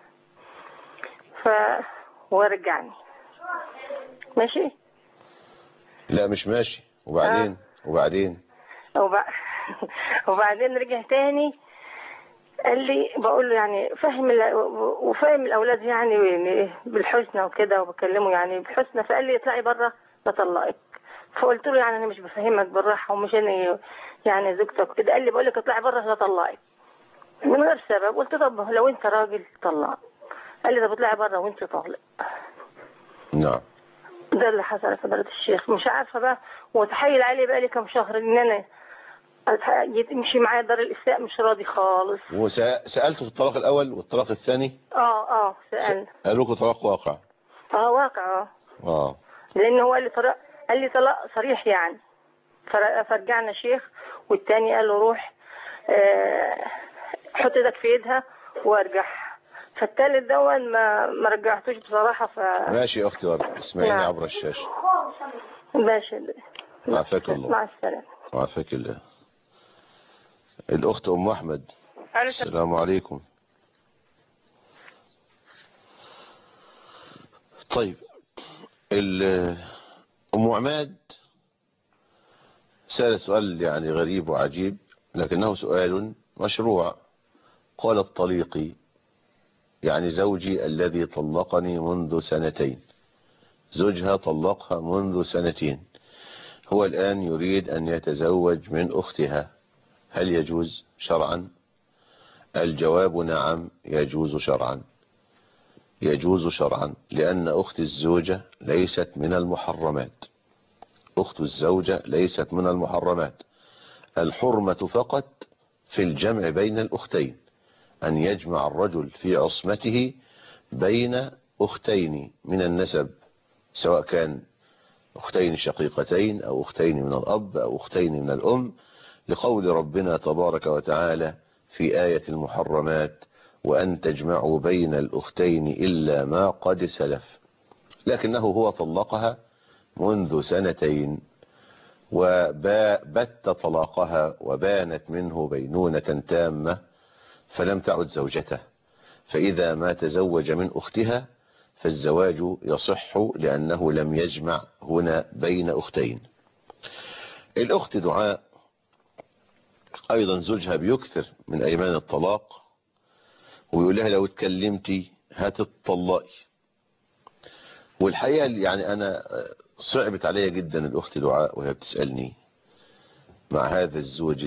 ورجعني. ماشي؟ لا مش ماشي. وبعدين وبعدين رجع تاني قال لي، بقول له يعني وفاهم الاولاد يعني بالحسنى وكده وبكلمه يعني بالحسنى، فقال لي اطلعي بره بطلقك. فقلت له يعني انا مش بفهمك بالراحه ومش انا يعني زوجتك كده. قال لي بقول لك اطلعي بره بطلقك من غير سبب. قلت طب لو انت راجل طلق. قال لي طب اطلعي بره وانت طالق. نعم. ده اللي حصل يا فضيلة الشيخ. مش عارفه بقى، وتحايل عليه بقى لي كم شهر ان انا يمشي معايا دار الافتاء، مش راضي خالص. وسألته في الطلاق الاول والطلاق الثاني؟ سألنا. قالوا لكم طلاق واقع؟ واقع. لان هو قال لي طلاق صريح يعني. فرجعنا شيخ، والتاني قال له روح حط ايدك في ايدها وارجع. فالتالت دون ما رجعتوش بصراحه. ماشي يا اختي ورد، اسمعيني عبر الشاشه. ماشي. عافاك الله. مع السلامه. وعافاك الله. الأخت أم أحمد، السلام عليكم. طيب أم عماد سأل سؤال يعني غريب وعجيب، لكنه سؤال مشروع. قالت طليقي يعني زوجي الذي طلقني منذ 2 زوجها طلقها منذ 2 هو الآن يريد أن يتزوج من أختها، هل يجوز شرعا؟ الجواب نعم يجوز شرعا. يجوز شرعا لأن أخت الزوجة ليست من المحرمات. أخت الزوجة ليست من المحرمات. الحرمة فقط في الجمع بين الأختين، أن يجمع الرجل في عصمته بين أختين من النسب، سواء كان أختين شقيقتين أو أختين من الأب أو أختين من الأم، لقول ربنا تبارك وتعالى في آية المحرمات: وأن تجمعوا بين الأختين إلا ما قد سلف. لكنه هو طلقها منذ 2 وبت طلاقها وبانت منه بينونة تامة، فلم تعد زوجته. فإذا ما تزوج من أختها فالزواج يصح، لأنه لم يجمع هنا بين أختين. الأخت دعاء أيضا زوجها بيكثر من أيمان الطلاق، ويقول لها لو اتكلمتي هتطلقي. والحقيقة يعني أنا صعبت عليا جدا الأخت دعاء وهي بتسألني مع هذا الزوج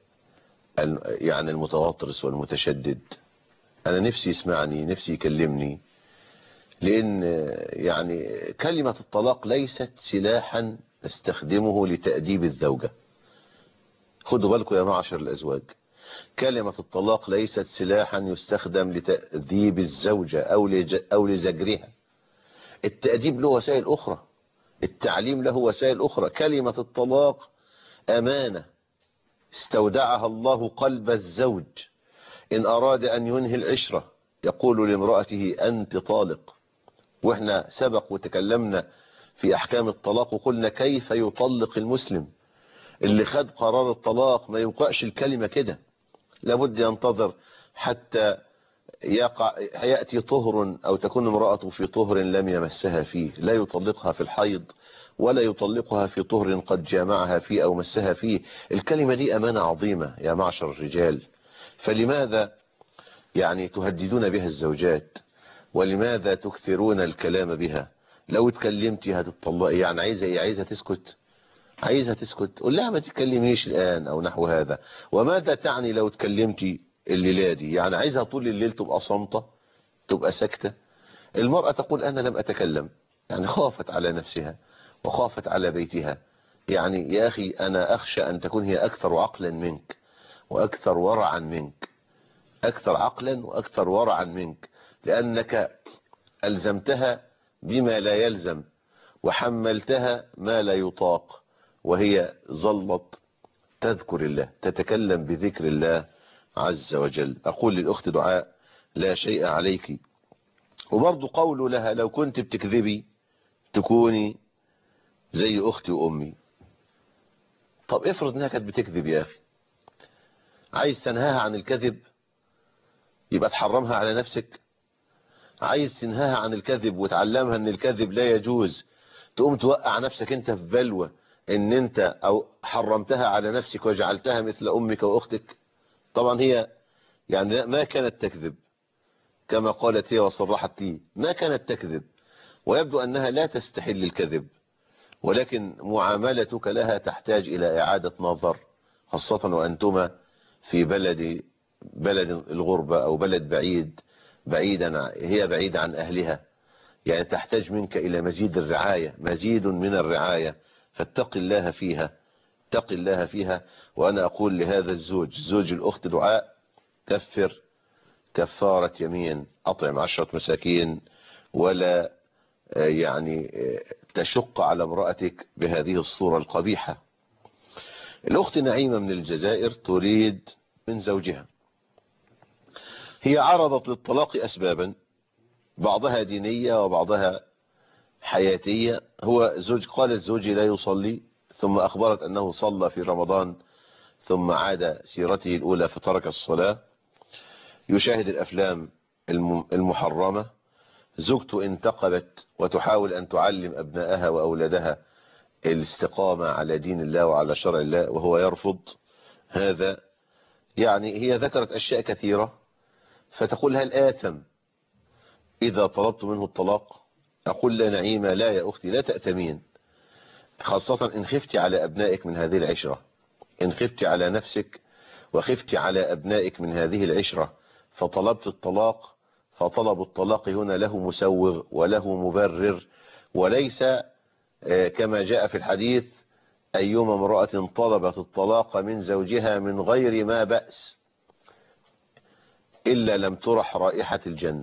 يعني المتغطرس والمتشدد. أنا نفسي يسمعني، نفسي يكلمني، لأن يعني كلمة الطلاق ليست سلاحا نستخدمه لتأديب الزوجة. خدوا بالكم يا معشر الأزواج، كلمة الطلاق ليست سلاحا يستخدم لتأديب الزوجة أو لزجرها. التأديب له وسائل أخرى، التعليم له وسائل أخرى. كلمة الطلاق أمانة استودعها الله قلب الزوج إن أراد أن ينهي العشرة، يقول لامرأته أنت طالق. وإحنا سبق وتكلمنا في أحكام الطلاق وقلنا كيف يطلق المسلم اللي خد قرار الطلاق. ما يوقعش الكلمة كده، لابد ينتظر حتى يأتي طهر أو تكون امرأته في طهر لم يمسها فيه. لا يطلقها في الحيض ولا يطلقها في طهر قد جامعها فيه أو مسها فيه. الكلمة دي أمانة عظيمة يا معشر الرجال، فلماذا يعني تهددون بها الزوجات؟ ولماذا تكثرون الكلام بها؟ لو اتكلمتي هتطلقي، يعني عايزة تسكت؟ عايزة تسكت؟ قول لها ما تتكلميش الآن أو نحو هذا. وماذا تعني لو اتكلمتي الليلة دي؟ يعني عايزها طول الليل تبقى صامتة، تبقى ساكتة؟ المرأة تقول أنا لم أتكلم، يعني خافت على نفسها وخافت على بيتها. يعني يا أخي أنا أخشى أن تكون هي أكثر عقلا منك وأكثر ورعا منك، أكثر عقلا وأكثر ورعا منك، لأنك ألزمتها بما لا يلزم وحملتها ما لا يطاق، وهي ظلت تذكر الله، تتكلم بذكر الله عز وجل. أقول للأخت دعاء لا شيء عليك. وبرضو قول لها لو كنت بتكذبي تكوني زي أختي وأمي. طب افرض انها كانت بتكذب يا أخي، عايز تنهاها عن الكذب يبقى تحرمها على نفسك. عايز تنهاها عن الكذب وتعلمها ان الكذب لا يجوز، تقوم توقع نفسك انت في بلوى ان انت او حرمتها على نفسك وجعلتها مثل امك واختك. طبعا هي يعني ما كانت تكذب كما قالت هي وصرحت لي، ما كانت تكذب، ويبدو انها لا تستحل الكذب، ولكن معاملتك لها تحتاج الى اعادة نظر، خاصة وانتما في بلد الغربة او بلد هي بعيدة عن اهلها، يعني تحتاج منك الى مزيد الرعاية، مزيد من الرعاية. فاتق الله فيها، اتق الله فيها. وانا اقول لهذا زوج الاخت دعاء كفر كفارة يمين، اطعم 10 مساكين، ولا يعني تشق على امرأتك بهذه الصورة القبيحة. الأخت نعيمة من الجزائر تريد من زوجها، هي عرضت للطلاق أسبابا، بعضها دينية وبعضها حياتية. قالت زوجي لا يصلي، ثم أخبرت أنه صلى في رمضان ثم عاد سيرته الأولى فترك الصلاة، يشاهد الأفلام المحرمة. زوجته انتقبت وتحاول أن تعلم أبنائها وأولادها الاستقامة على دين الله وعلى شرع الله، وهو يرفض هذا. يعني هي ذكرت أشياء كثيرة، فتقول هل آثم إذا طلبت منه الطلاق؟ أقول لا نعيمة، لا يا أختي، لا تأثمين، خاصة إن خفتي على أبنائك من هذه العشرة، إن خفتي على نفسك وخفتي على أبنائك من هذه العشرة فطلبت الطلاق. فطلب الطلاق هنا له مسوغ وله مبرر، وليس كما جاء في الحديث أيما امرأة طلبت الطلاق من زوجها من غير ما بأس إلا لم ترح رائحة الجنة.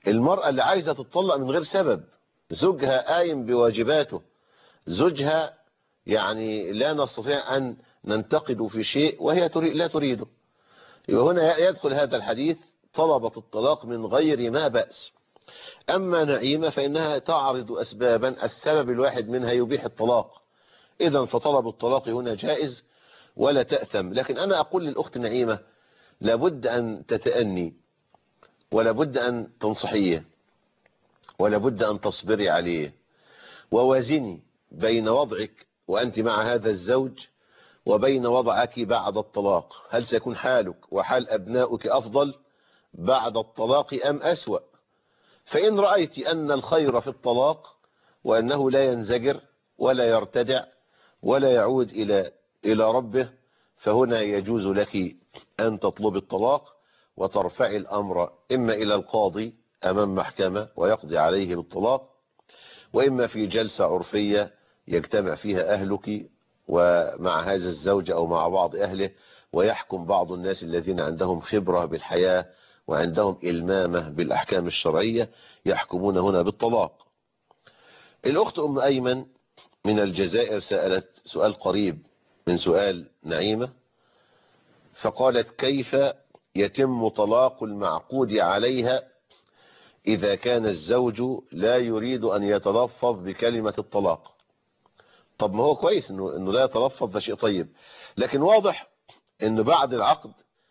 المرأة اللي عايزة تتطلق من غير سبب، زوجها قايم بواجباته، زوجها يعني لا نستطيع أن ننتقد في شيء وهي لا تريده، يبقى هنا يدخل هذا الحديث طلبت الطلاق من غير ما بأس. أما نعيمة فإنها تعرض أسبابا السبب الواحد منها يبيح الطلاق، إذن فطلب الطلاق هنا جائز ولا تأثم. لكن أنا أقول للأخت نعيمة لابد أن تتأني، ولابد أن تنصحيه، ولابد أن تصبري عليه، ووازني بين وضعك وأنت مع هذا الزوج وبين وضعك بعد الطلاق. هل سيكون حالك وحال أبنائك أفضل بعد الطلاق أم أسوأ؟ فإن رأيت أن الخير في الطلاق وأنه لا ينزجر ولا يرتدع ولا يعود إلى ربه، فهنا يجوز لك أن تطلب الطلاق وترفع الأمر إما إلى القاضي أمام محكمة ويقضي عليه بالطلاق، وإما في جلسة عرفية يجتمع فيها أهلك ومع هذا الزوج أو مع بعض أهله، ويحكم بعض الناس الذين عندهم خبرة بالحياة وعندهم إلمامة بالأحكام الشرعية يحكمون هنا بالطلاق. الأخت أم أيمن من الجزائر سألت سؤال قريب من سؤال نعيمة، فقالت: كيف يتم طلاق المعقود عليها إذا كان الزوج لا يريد أن يتلفظ بكلمة الطلاق؟ طب ما هو كويس إنه لا يتلفظ، ده شيء طيب، لكن واضح إنه بعد العقد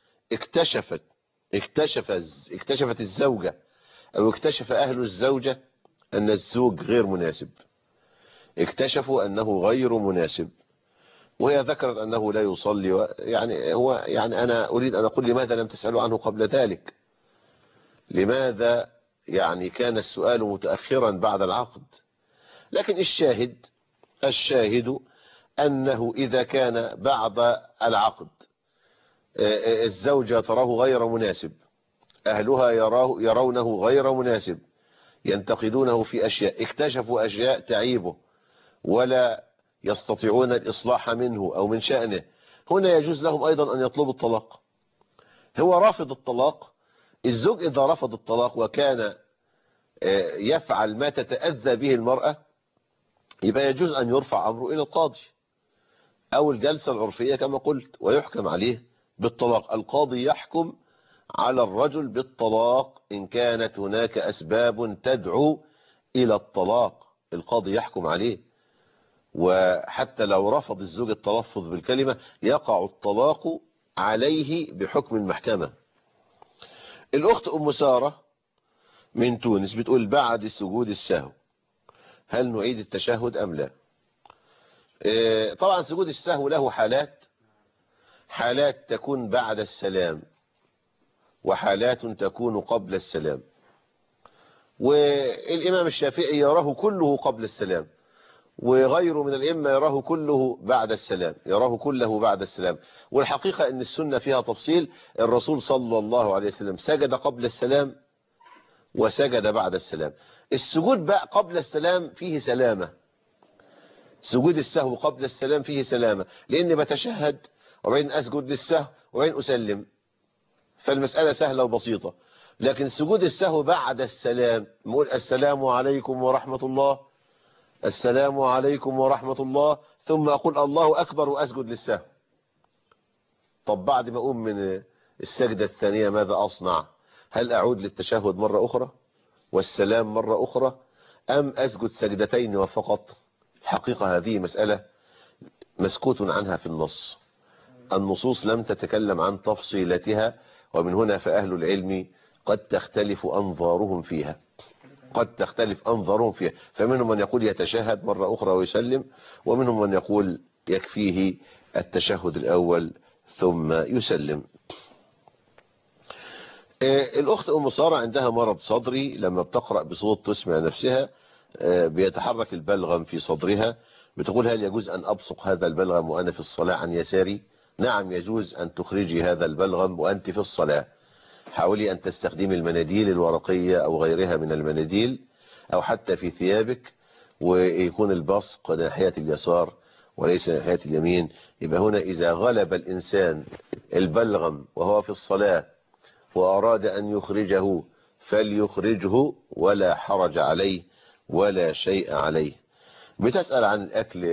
اكتشفت الزوجة أو اكتشف أهل الزوجة أن الزوج غير مناسب، اكتشفوا أنه غير مناسب، وهي ذكرت أنه لا يصلي، يعني أنا أريد أن أقول لماذا لم تسألوا عنه قبل ذلك؟ لماذا يعني كان السؤال متأخرا بعد العقد؟ لكن الشاهد أنه إذا كان بعد العقد الزوجة تراه غير مناسب، أهلها يرونه غير مناسب، ينتقدونه في أشياء، اكتشفوا أشياء تعيبه ولا يستطيعون الإصلاح منه أو من شأنه، هنا يجوز لهم أيضا أن يطلبوا الطلاق. هو رافض الطلاق، الزوج إذا رفض الطلاق وكان يفعل ما تتأذى به المرأة، يبقى يجوز أن يرفع أمره إلى القاضي أو الجلسة العرفية كما قلت ويحكم عليه بالطلاق. القاضي يحكم على الرجل بالطلاق إن كانت هناك أسباب تدعو إلى الطلاق، القاضي يحكم عليه، وحتى لو رفض الزوج التلفظ بالكلمة يقع الطلاق عليه بحكم المحكمة. الأخت أم سارة من تونس بتقول: بعد سجود السهو هل نعيد التشهد أم لا؟ طبعا سجود السهو له حالات تكون بعد السلام وحالات تكون قبل السلام، والإمام الشافعي يراه كله قبل السلام، وغيره من الأئمة يراه كله بعد السلام، والحقيقة أن السنة فيها تفصيل. الرسول صلى الله عليه وسلم سجد قبل السلام وسجد بعد السلام. السجود بقى قبل السلام فيه سلامة، سجود السهو قبل السلام فيه سلامة، لأني بتشهد وبعدين أسجد للسهو وبعدين أسلم، فالمسألة سهلة وبسيطة. لكن سجود السهو بعد السلام نقول: السلام عليكم ورحمة الله، السلام عليكم ورحمة الله، ثم أقول الله أكبر وأسجد للسهو. طب بعد ما أقوم من السجدة الثانية ماذا أصنع؟ هل أعود للتشهد مرة أخرى والسلام مرة أخرى أم أسجد سجدتين وفقط؟ الحقيقة هذه مسألة مسكوت عنها في النص، النصوص لم تتكلم عن تفصيلتها، ومن هنا فأهل العلم قد تختلف أنظارهم فيها، فمنهم من يقول يتشهد مرة أخرى ويسلم، ومنهم من يقول يكفيه التشهد الأول ثم يسلم. الأخت أم سارة عندها مرض صدري، لما بتقرأ بصوت تسمع نفسها بيتحرك البلغم في صدرها، بتقول: هل يجوز أن أبصق هذا البلغم وأنا في الصلاة عن يساري؟ نعم يجوز أن تخرجي هذا البلغم وأنت في الصلاة. حاولي أن تستخدمي المناديل الورقية أو غيرها من المناديل أو حتى في ثيابك، ويكون البصق ناحية اليسار وليس ناحية اليمين. يبقى هنا إذا غلب الإنسان البلغم وهو في الصلاة وأراد أن يخرجه فليخرجه ولا حرج عليه ولا شيء عليه. بتسأل عن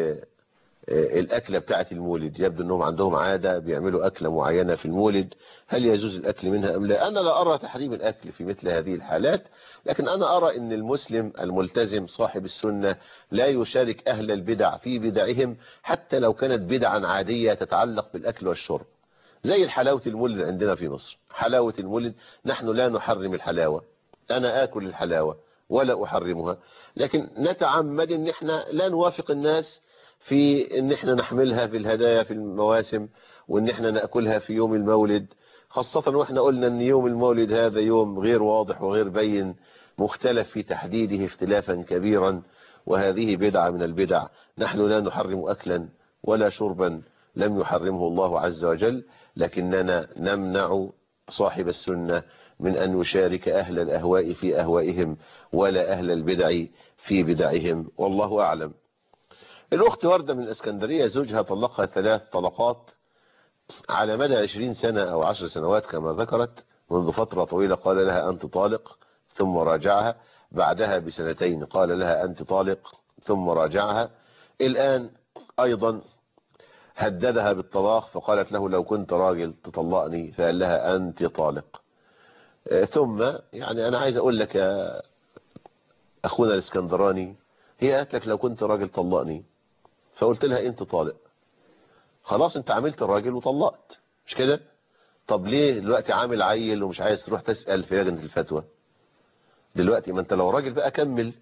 الأكلة بتاعة المولد، يبدو أنهم عندهم عادة بيعملوا أكلة معينة في المولد، هل يجوز الأكل منها أم لا؟ أنا لا أرى تحريم الأكل في مثل هذه الحالات، لكن أنا أرى أن المسلم الملتزم صاحب السنة لا يشارك أهل البدع في بدعهم، حتى لو كانت بدعا عادية تتعلق بالأكل والشرب، زي الحلاوة المولد عندنا في مصر. حلاوة المولد نحن لا نحرم الحلاوة، أنا آكل الحلاوة ولا أحرمها، لكن نتعمد أن احنا لا نوافق الناس في ان احنا نحملها في الهدايا في المواسم، وان احنا نأكلها في يوم المولد، خاصة واحنا قلنا ان يوم المولد هذا يوم غير واضح وغير بين، مختلف في تحديده اختلافا كبيرا، وهذه بدعة من البدع. نحن لا نحرم أكلا ولا شربا لم يحرمه الله عز وجل، لكننا نمنع صاحب السنة من أن يشارك أهل الأهواء في أهوائهم ولا أهل البدع في بدعهم، والله أعلم. الأخت وردة من الإسكندرية زوجها طلقها 3 طلقات على مدى 20 سنة أو 10 سنوات كما ذكرت. منذ فترة طويلة قال لها أنت طالق ثم راجعها، بعدها ب2 قال لها أنت طالق ثم راجعها، الآن أيضا هددها بالطلاق فقالت له لو كنت راجل تطلقني، فقال لها أنت طالق. ثم يعني أنا عايز أقول لك يا أخونا الإسكندراني، هي قالت لك لو كنت راجل طلقني، فقلت لها انت طالق، خلاص انت عملت الراجل وطلقت، مش كده؟ طب ليه دلوقتي عامل عيل ومش عايز تروح تسأل في لجنة الفتوى دلوقتي؟ ما انت لو راجل بقى كمل،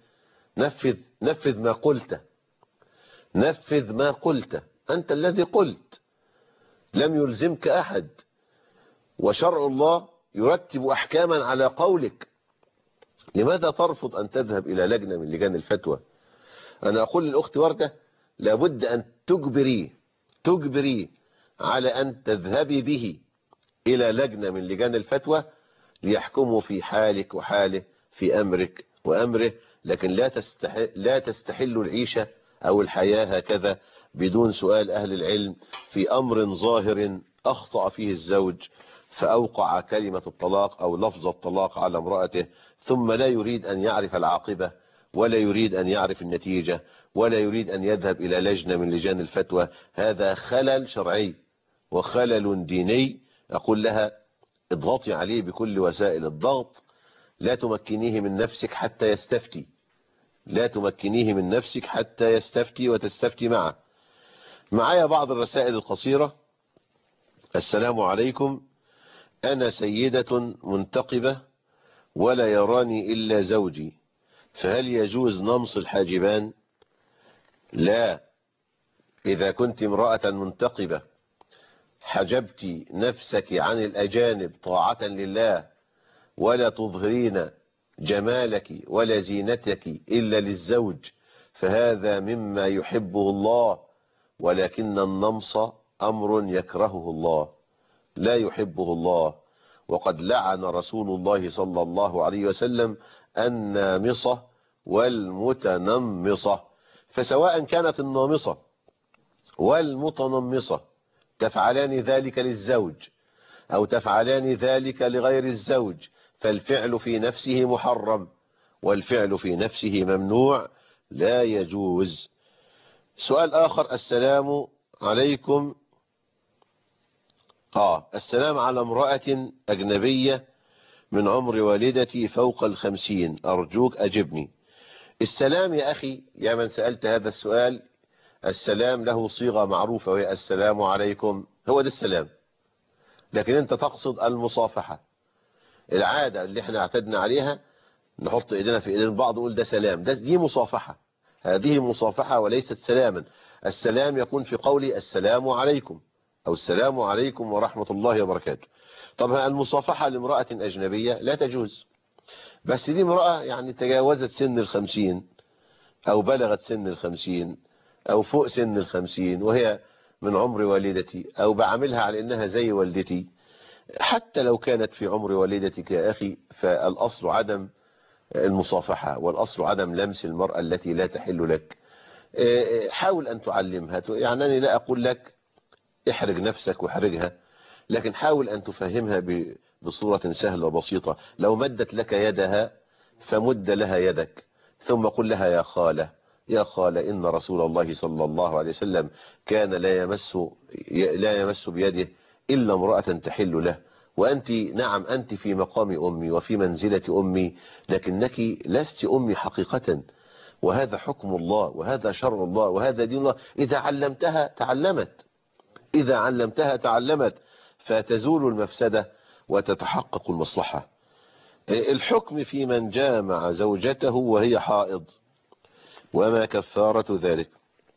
نفذ ما قلت، نفذ ما قلت، انت الذي قلت، لم يلزمك احد، وشرع الله يرتب احكاما على قولك، لماذا ترفض ان تذهب الى لجنة من لجان الفتوى؟ انا اقول للاخت وردة لابد أن تجبري على أن تذهبي به إلى لجنة من لجان الفتوى ليحكموا في حالك وحاله، في أمرك وأمره، لكن لا تستحل العيشة أو الحياة هكذا بدون سؤال أهل العلم في أمر ظاهر أخطأ فيه الزوج فأوقع كلمة الطلاق أو لفظ الطلاق على امرأته، ثم لا يريد أن يعرف العاقبة ولا يريد أن يعرف النتيجة ولا يريد أن يذهب إلى لجنة من لجان الفتوى. هذا خلل شرعي وخلل ديني. أقول لها اضغطي عليه بكل وسائل الضغط، لا تمكنيه من نفسك حتى يستفتي، لا تمكنيه من نفسك حتى يستفتي وتستفتي معه. معايا بعض الرسائل القصيرة. السلام عليكم، أنا سيدة منتقبة ولا يراني إلا زوجي، فهل يجوز نمص الحاجبان؟ لا، إذا كنت امرأة منتقبة حجبت نفسك عن الأجانب طاعة لله، ولا تظهرين جمالك ولا زينتك إلا للزوج، فهذا مما يحبه الله، ولكن النمص أمر يكرهه الله لا يحبه الله، وقد لعن رسول الله صلى الله عليه وسلم النامصة والمتنمصة. فسواء كانت النامصة والمتنمصة تفعلان ذلك للزوج أو تفعلان ذلك لغير الزوج، فالفعل في نفسه محرم والفعل في نفسه ممنوع لا يجوز. سؤال آخر. السلام عليكم. السلام على امرأة أجنبية من عمر والدتي فوق 50، أرجوك أجبني. السلام يا أخي، يا من سألت هذا السؤال، السلام له صيغة معروفة وهي السلام عليكم، هو ده السلام، لكن أنت تقصد المصافحة. العادة اللي احنا اعتدنا عليها نحط ايدينا في ايدين بعض ونقول ده سلام، دي مصافحة، هذه مصافحة وليست سلاما. السلام يكون في قولي السلام عليكم أو السلام عليكم ورحمة الله وبركاته. طب المصافحة لامرأة أجنبية لا تجوز، بس دي امرأة يعني تجاوزت سن 50 أو بلغت سن 50 أو فوق سن 50 وهي من عمر والدتي، أو بعملها على إنها زي والدتي. حتى لو كانت في عمر والدتك يا أخي، فالأصل عدم المصافحة، والأصل عدم لمس المرأة التي لا تحل لك. حاول أن تعلمها، يعني أنا لا أقول لك احرج نفسك واحرجها، لكن حاول أن تفهمها بصورة سهلة وبسيطة. لو مدت لك يدها فمد لها يدك، ثم قل لها يا خالة، يا خالة إن رسول الله صلى الله عليه وسلم كان لا يمس بيده إلا امرأة تحل له، وأنت نعم أنت في مقام أمي وفي منزلة أمي، لكنك لست أمي حقيقة، وهذا حكم الله وهذا شر الله وهذا دين الله. إذا علمتها تعلمت، إذا علمتها تعلمت، فتزول المفسدة وتتحقق المصلحة. الحكم في من جامع زوجته وهي حائض وما كفارة ذلك.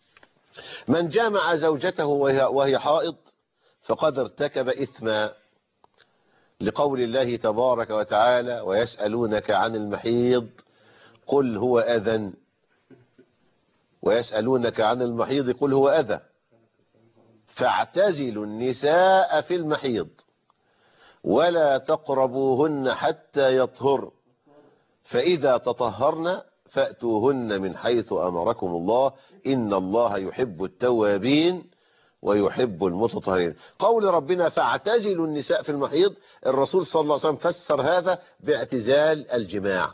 من جامع زوجته وهي حائض فقد ارتكب إثما، لقول الله تبارك وتعالى ويسألونك عن المحيض قل هو أذى، ويسألونك عن المحيض قل هو أذى فاعتزلوا النساء في المحيض ولا تقربوهن حتى يطهر فإذا تطهرن فأتوهن من حيث أمركم الله إن الله يحب التوابين ويحب المتطهرين. قول ربنا فاعتزلوا النساء في المحيض، الرسول صلى الله عليه وسلم فسر هذا باعتزال الجماع،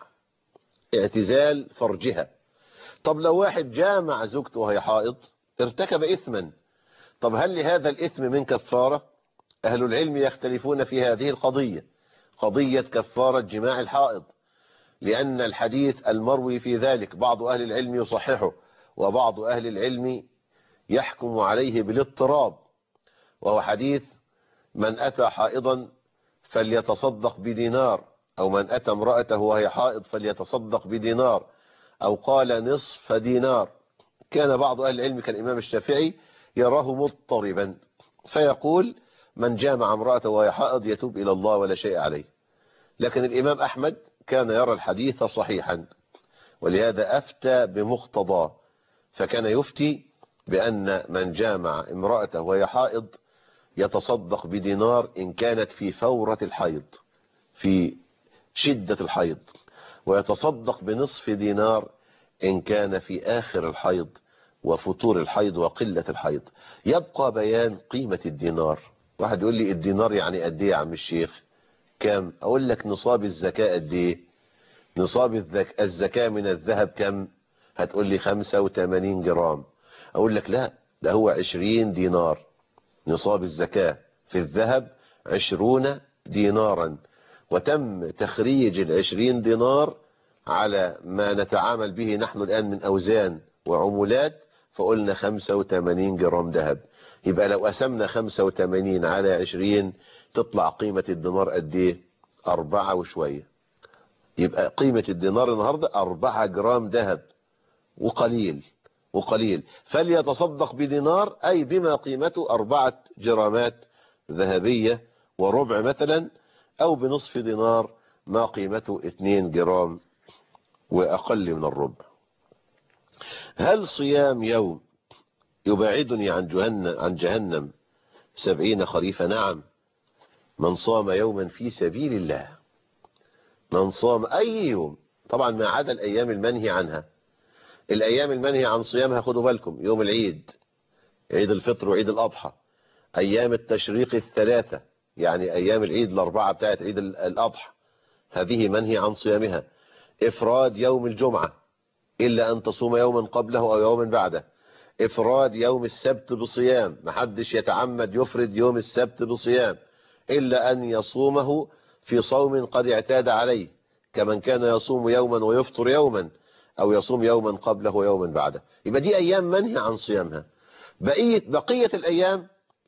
اعتزال فرجها. طب لو واحد جامع زوجته وهي حائض ارتكب إثما، طب هل لهذا الإثم من كفارة؟ أهل العلم يختلفون في هذه القضية، قضية كفارة جماع الحائض، لأن الحديث المروي في ذلك بعض أهل العلم يصححه وبعض أهل العلم يحكم عليه بالاضطراب، وهو حديث من أتى حائضا فليتصدق بدينار، أو من أتى امرأته وهي حائض فليتصدق بدينار، أو قال نصف دينار. كان بعض أهل العلم كالإمام الشافعي يراه مضطربا فيقول من جامع امرأته وهي حائض يتوب إلى الله ولا شيء عليه. لكن الإمام أحمد كان يرى الحديث صحيحا، ولهذا أفتى بمقتضاه، فكان يفتي بأن من جامع امرأته وهي حائض يتصدق بدينار إن كانت في فورة الحيض في شدة الحيض، ويتصدق بنصف دينار إن كان في آخر الحيض وفتور الحيض وقلة الحيض. يبقى بيان قيمة الدينار. واحد يقول لي الدينار يعني قد ايه يا عم الشيخ؟ كم؟ اقول لك نصاب الزكاة قد ايه؟ نصاب الزكاة من الذهب كم؟ هتقول لي 85 جرام. اقول لك لا، ده هو 20 دينار. نصاب الزكاة في الذهب 20 دينارا، وتم تخريج 20 دينار على ما نتعامل به نحن الآن من أوزان وعمولات، فقلنا 85 جرام ذهب. يبقى لو قسمنا 85 على 20 تطلع قيمة الدينار قد ايه؟ 4 وشوية. يبقى قيمة الدينار النهاردة 4 جرام ذهب وقليل. فليتصدق بدينار أي بما قيمته 4 جرامات ذهبية وربع مثلا، أو بنصف دينار ما قيمته 2 جرام وأقل من الربع. هل صيام يوم يبعدني عن جهنم 70 خريفا؟ نعم، من صام يوما في سبيل الله، من صام أي يوم، طبعا ما عدا الأيام المنهي عنها. الأيام المنهي عن صيامها خدوا بالكم، يوم العيد، عيد الفطر وعيد الأضحى، أيام التشريق الثلاثة، يعني أيام العيد الأربعة بتاعت عيد الأضحى، هذه منهي عن صيامها. إفراد يوم الجمعة إلا أن تصوم يوما قبله أو يوما بعده. إفراد يوم السبت بصيام، محدش يتعمد يفرد يوم السبت بصيام إلا أن يصومه في صوم قد اعتاد عليه، كمن كان يصوم يوما ويفطر يوما، أو يصوم يوما قبله ويوما بعده. يبقى دي أيام منهي عن صيامها. بقية الأيام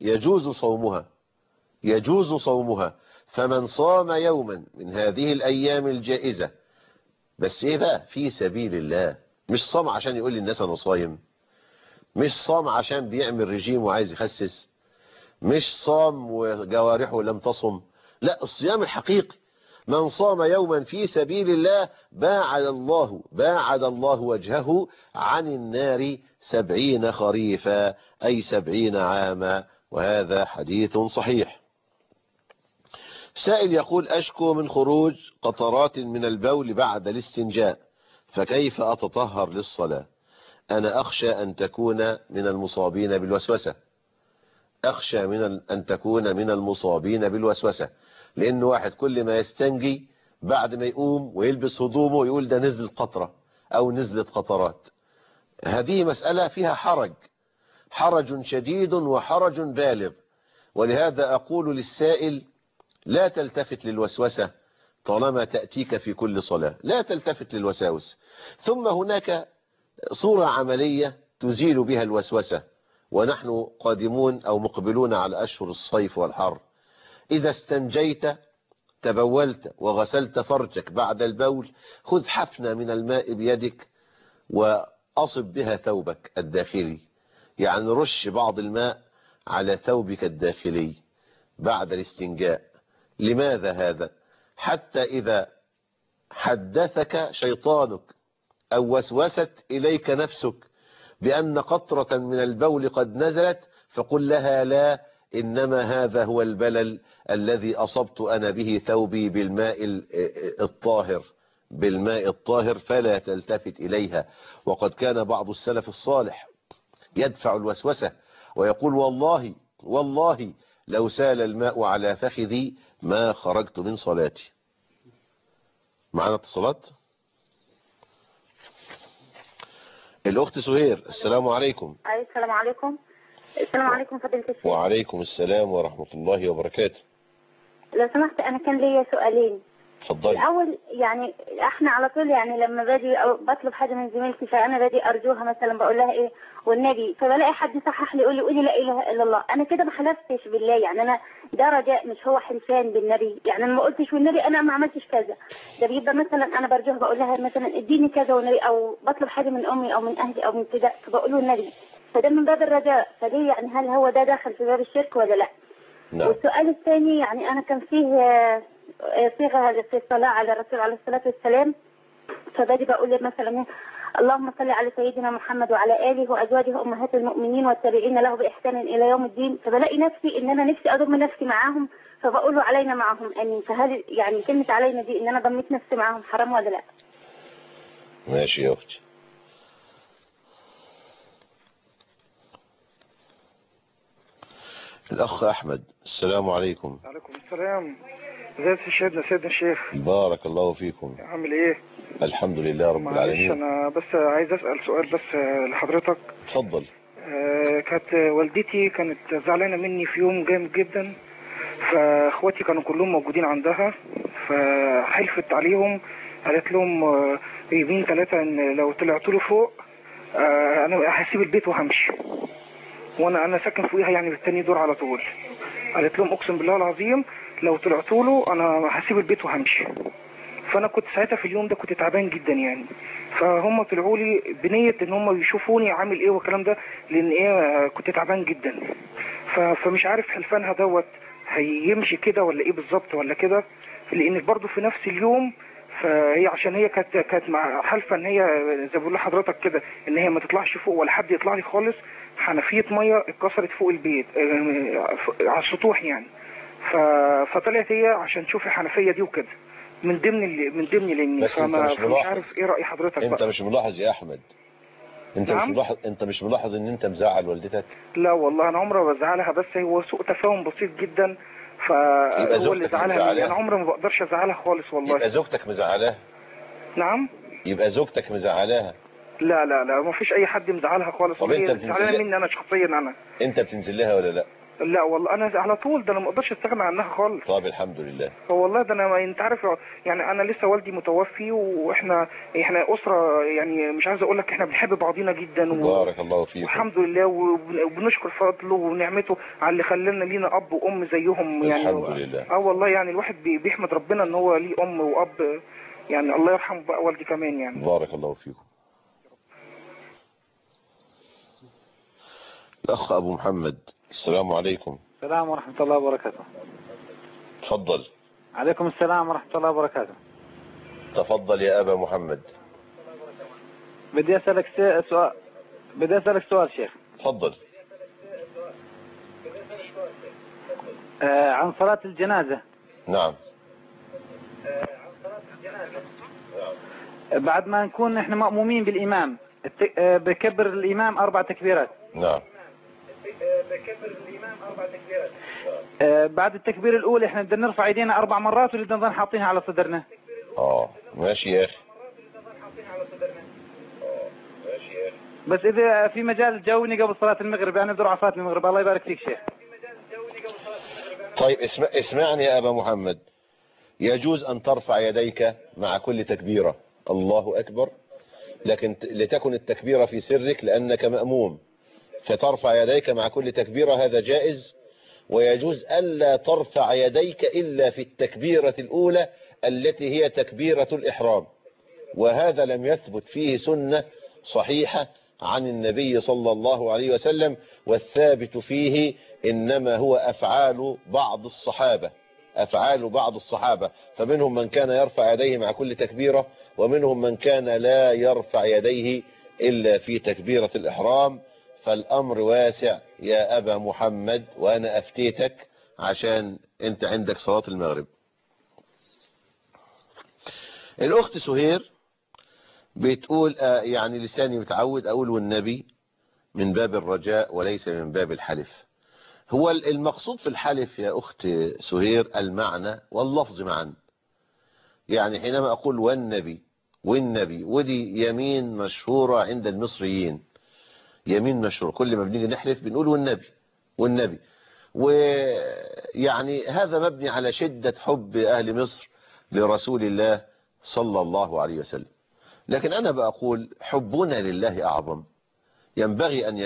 يجوز صومها. فمن صام يوما من هذه الأيام الجائزة، بس إيه بقى؟ في سبيل الله، مش صام عشان يقول للناس أنا صايم، مش صام عشان بيعمل رجيم وعايز يخسس، مش صام وجوارحه لم تصم، لا، الصيام الحقيقي. من صام يوما في سبيل الله باعد الله وجهه عن النار 70 خريفا، أي 70 عاما، وهذا حديث صحيح. سائل يقول أشكو من خروج قطرات من البول بعد الاستنجاء، فكيف أتطهر للصلاة؟ أنا أخشى أن تكون من المصابين بالوسوسة. أخشى أن تكون من المصابين بالوسوسة، لأن واحد كل ما يستنجي بعد ما يقوم ويلبس هدومه يقول ده نزل قطرة أو نزلت قطرات. هذه مسألة فيها حرج شديد وحرج بالغ. ولهذا أقول للسائل لا تلتفت للوسوسة طالما تأتيك في كل صلاة، لا تلتفت للوساوس. ثم هناك صورة عملية تزيل بها الوسوسة، ونحن قادمون أو مقبلون على أشهر الصيف والحر. إذا استنجيت تبولت وغسلت فرجك بعد البول، خذ حفنة من الماء بيدك وأصب بها ثوبك الداخلي، يعني رش بعض الماء على ثوبك الداخلي بعد الاستنجاء. لماذا هذا؟ حتى إذا حدثك شيطانك أو وسوست إليك نفسك بأن قطرة من البول قد نزلت، فقل لها لا، إنما هذا هو البلل الذي أصبت أنا به ثوبي بالماء الطاهر، فلا تلتفت إليها. وقد كان بعض السلف الصالح يدفع الوسوسة ويقول والله لو سال الماء على فخذي ما خرجت من صلاتي. معنا اتصالات. الأخت سهير، السلام عليكم. السلام عليكم. السلام عليكم فضيلة الشيخ. وعليكم السلام ورحمة الله وبركاته. لو سمحت أنا كان ليا سؤالين. اتفضلي. الأول يعني احنا على طول يعني لما باجي أو بطلب حاجة من زميلتي فأنا باجي أرجوها مثلا بقول لها إيه والنبي، فبلاقي حد يصحح لي يقول لي قولي لا إله إلا الله. أنا كده ما حلفتش بالله، يعني أنا ده رجاء مش هو حلفان بالنبي، يعني أنا ما قلتش والنبي أنا ما عملتش كذا. ده بيبقى مثلا أنا برجوها بقول لها مثلا اديني كذا والنبي، أو بطلب حاجة من أمي أو من أهلي أو من كده فبقول له النبي، فده من باب الرجاء. فدي يعني هل هو ده داخل في باب الشرك ولا لا؟ نعم. والسؤال الثاني يعني أنا كان فيه صيغة في الصلاة على الرسول عليه الصلاة والسلام، فباجي بقول مثلا اللهم صل على سيدنا محمد وعلى آله وأزواجه أمهات المؤمنين والتابعين له بإحسان إلى يوم الدين، فبلاقي نفسي إن أنا نفسي أضم نفسي معاهم فبقول علينا معهم أمين. فهل يعني كلمة علينا دي إن أنا ضميت نفسي معاهم حرام ولا لا؟ ماشي يا أختي. الأخ أحمد، السلام عليكم. وعليكم السلام. ازيك يا سيدنا الشيخ؟ بارك الله فيكم. عامل ايه؟ الحمد لله رب العالمين. معلش انا بس عايز اسال سؤال بس لحضرتك. اتفضل. كانت والدتي كانت زعلانه مني في يوم جامد جدا، فاخواتي كانوا كلهم موجودين عندها، فحلفت عليهم قالت لهم يومين ثلاثه ان لو طلعتوا له فوق انا هسيب البيت وهمشي، وانا ساكن فوقيها يعني بالتاني دور على طول. قالت لهم اقسم بالله العظيم لو طلعتوا له انا هسيب البيت وهمشي. فانا كنت ساعتها في اليوم ده كنت تعبان جدا يعني، فهم طلعوا لي بنيه ان هم يشوفوني عامل ايه والكلام ده، لان ايه كنت تعبان جدا. فمش عارف حلفانها دوت هيمشي كده ولا ايه بالظبط ولا كده، لان برضه في نفس اليوم فهي عشان هي كانت مع حلفه ان هي زي ما بقول لحضرتك كده ان هي ما تطلعش فوق ولا حد يطلع لي خالص. حنفيه ميه اتكسرت فوق البيت على السطوح يعني، فطلعت هي عشان تشوف الحنفيه دي وكده من ضمن لاني فمش عارف ايه راي حضرتك. انت مش ملاحظ يا احمد؟ نعم؟ انت مش ملاحظ ان انت مزعل والدتك؟ لا والله انا عمري ما بزعلها، بس هو سوء تفاهم بسيط جدا فهو اللي زعلها مني. انا عمري ما بقدرش ازعلها خالص والله. يبقى زوجتك مزعلاها؟ نعم؟ يبقى زوجتك مزعلاها؟ لا لا لا ما فيش اي حد مزعلها خالص. طب انت زعلانه مني انا شخصيا. انت بتنزل لها ولا لا؟ لا والله انا على طول، ده انا ما اقدرش استغنى عنها خالص. طب الحمد لله. والله ده انا انت عارف يعني انا لسه والدي متوفي، واحنا اسره يعني مش عايز اقول لك احنا بنحب بعضينا جدا بارك الله فيك. والحمد لله وبنشكر فضله ونعمته على اللي خلانا لينا اب وام زيهم يعني. الحمد لله. والله يعني الواحد بيحمد ربنا ان هو ليه ام واب يعني، الله يرحمه بقى والدي كمان يعني. بارك الله فيكم. الأخ أبو محمد، السلام عليكم. السلام ورحمة الله وبركاته. تفضل. عليكم السلام ورحمة الله وبركاته. تفضل يا أبا محمد. بدي أسألك سؤال شيخ. تفضل. عن صلاة الجنازة. نعم. بعد ما نكون احنا مأمومين بالإمام بكبر الإمام 4 تكبيرات. نعم. بعد التكبير الأولى احنا بدنا نرفع ايدينا 4 مرات ولا بدنا نضل حاطينها على صدرنا؟ ماشي يا اخي. بس إذا في مجال جاوني قبل صلاة المغرب، أنا بدور على صلاة المغرب. الله يبارك فيك شيخ. طيب اسمعني يا أبا محمد، يجوز أن ترفع يديك مع كل تكبيرة الله أكبر، لكن لتكن التكبيرة في سرك لأنك مأموم، فترفع يديك مع كل تكبيرة، هذا جائز. ويجوز ألا ترفع يديك إلا في التكبيرة الأولى التي هي تكبيرة الإحرام، وهذا لم يثبت فيه سنة صحيحة عن النبي صلى الله عليه وسلم، والثابت فيه إنما هو أفعال بعض الصحابة، فمنهم من كان يرفع يديه مع كل تكبيرة، ومنهم من كان لا يرفع يديه إلا في تكبيرة الإحرام. فالأمر واسع يا أبا محمد، وأنا أفتيتك عشان أنت عندك صلاة المغرب. الأخت سهير بتقول يعني لساني متعود أقول والنبي من باب الرجاء وليس من باب الحلف. هو المقصود في الحلف يا أخت سهير المعنى واللفظ معا. يعني حينما أقول والنبي ودي يمين مشهورة عند المصريين، يمين مشهور، كل ما بنيجي نحلف بنقول والنبي، ويعني هذا مبني على شدة حب أهل مصر لرسول الله صلى الله عليه وسلم. لكن أنا بقول حبنا لله أعظم، ينبغي أن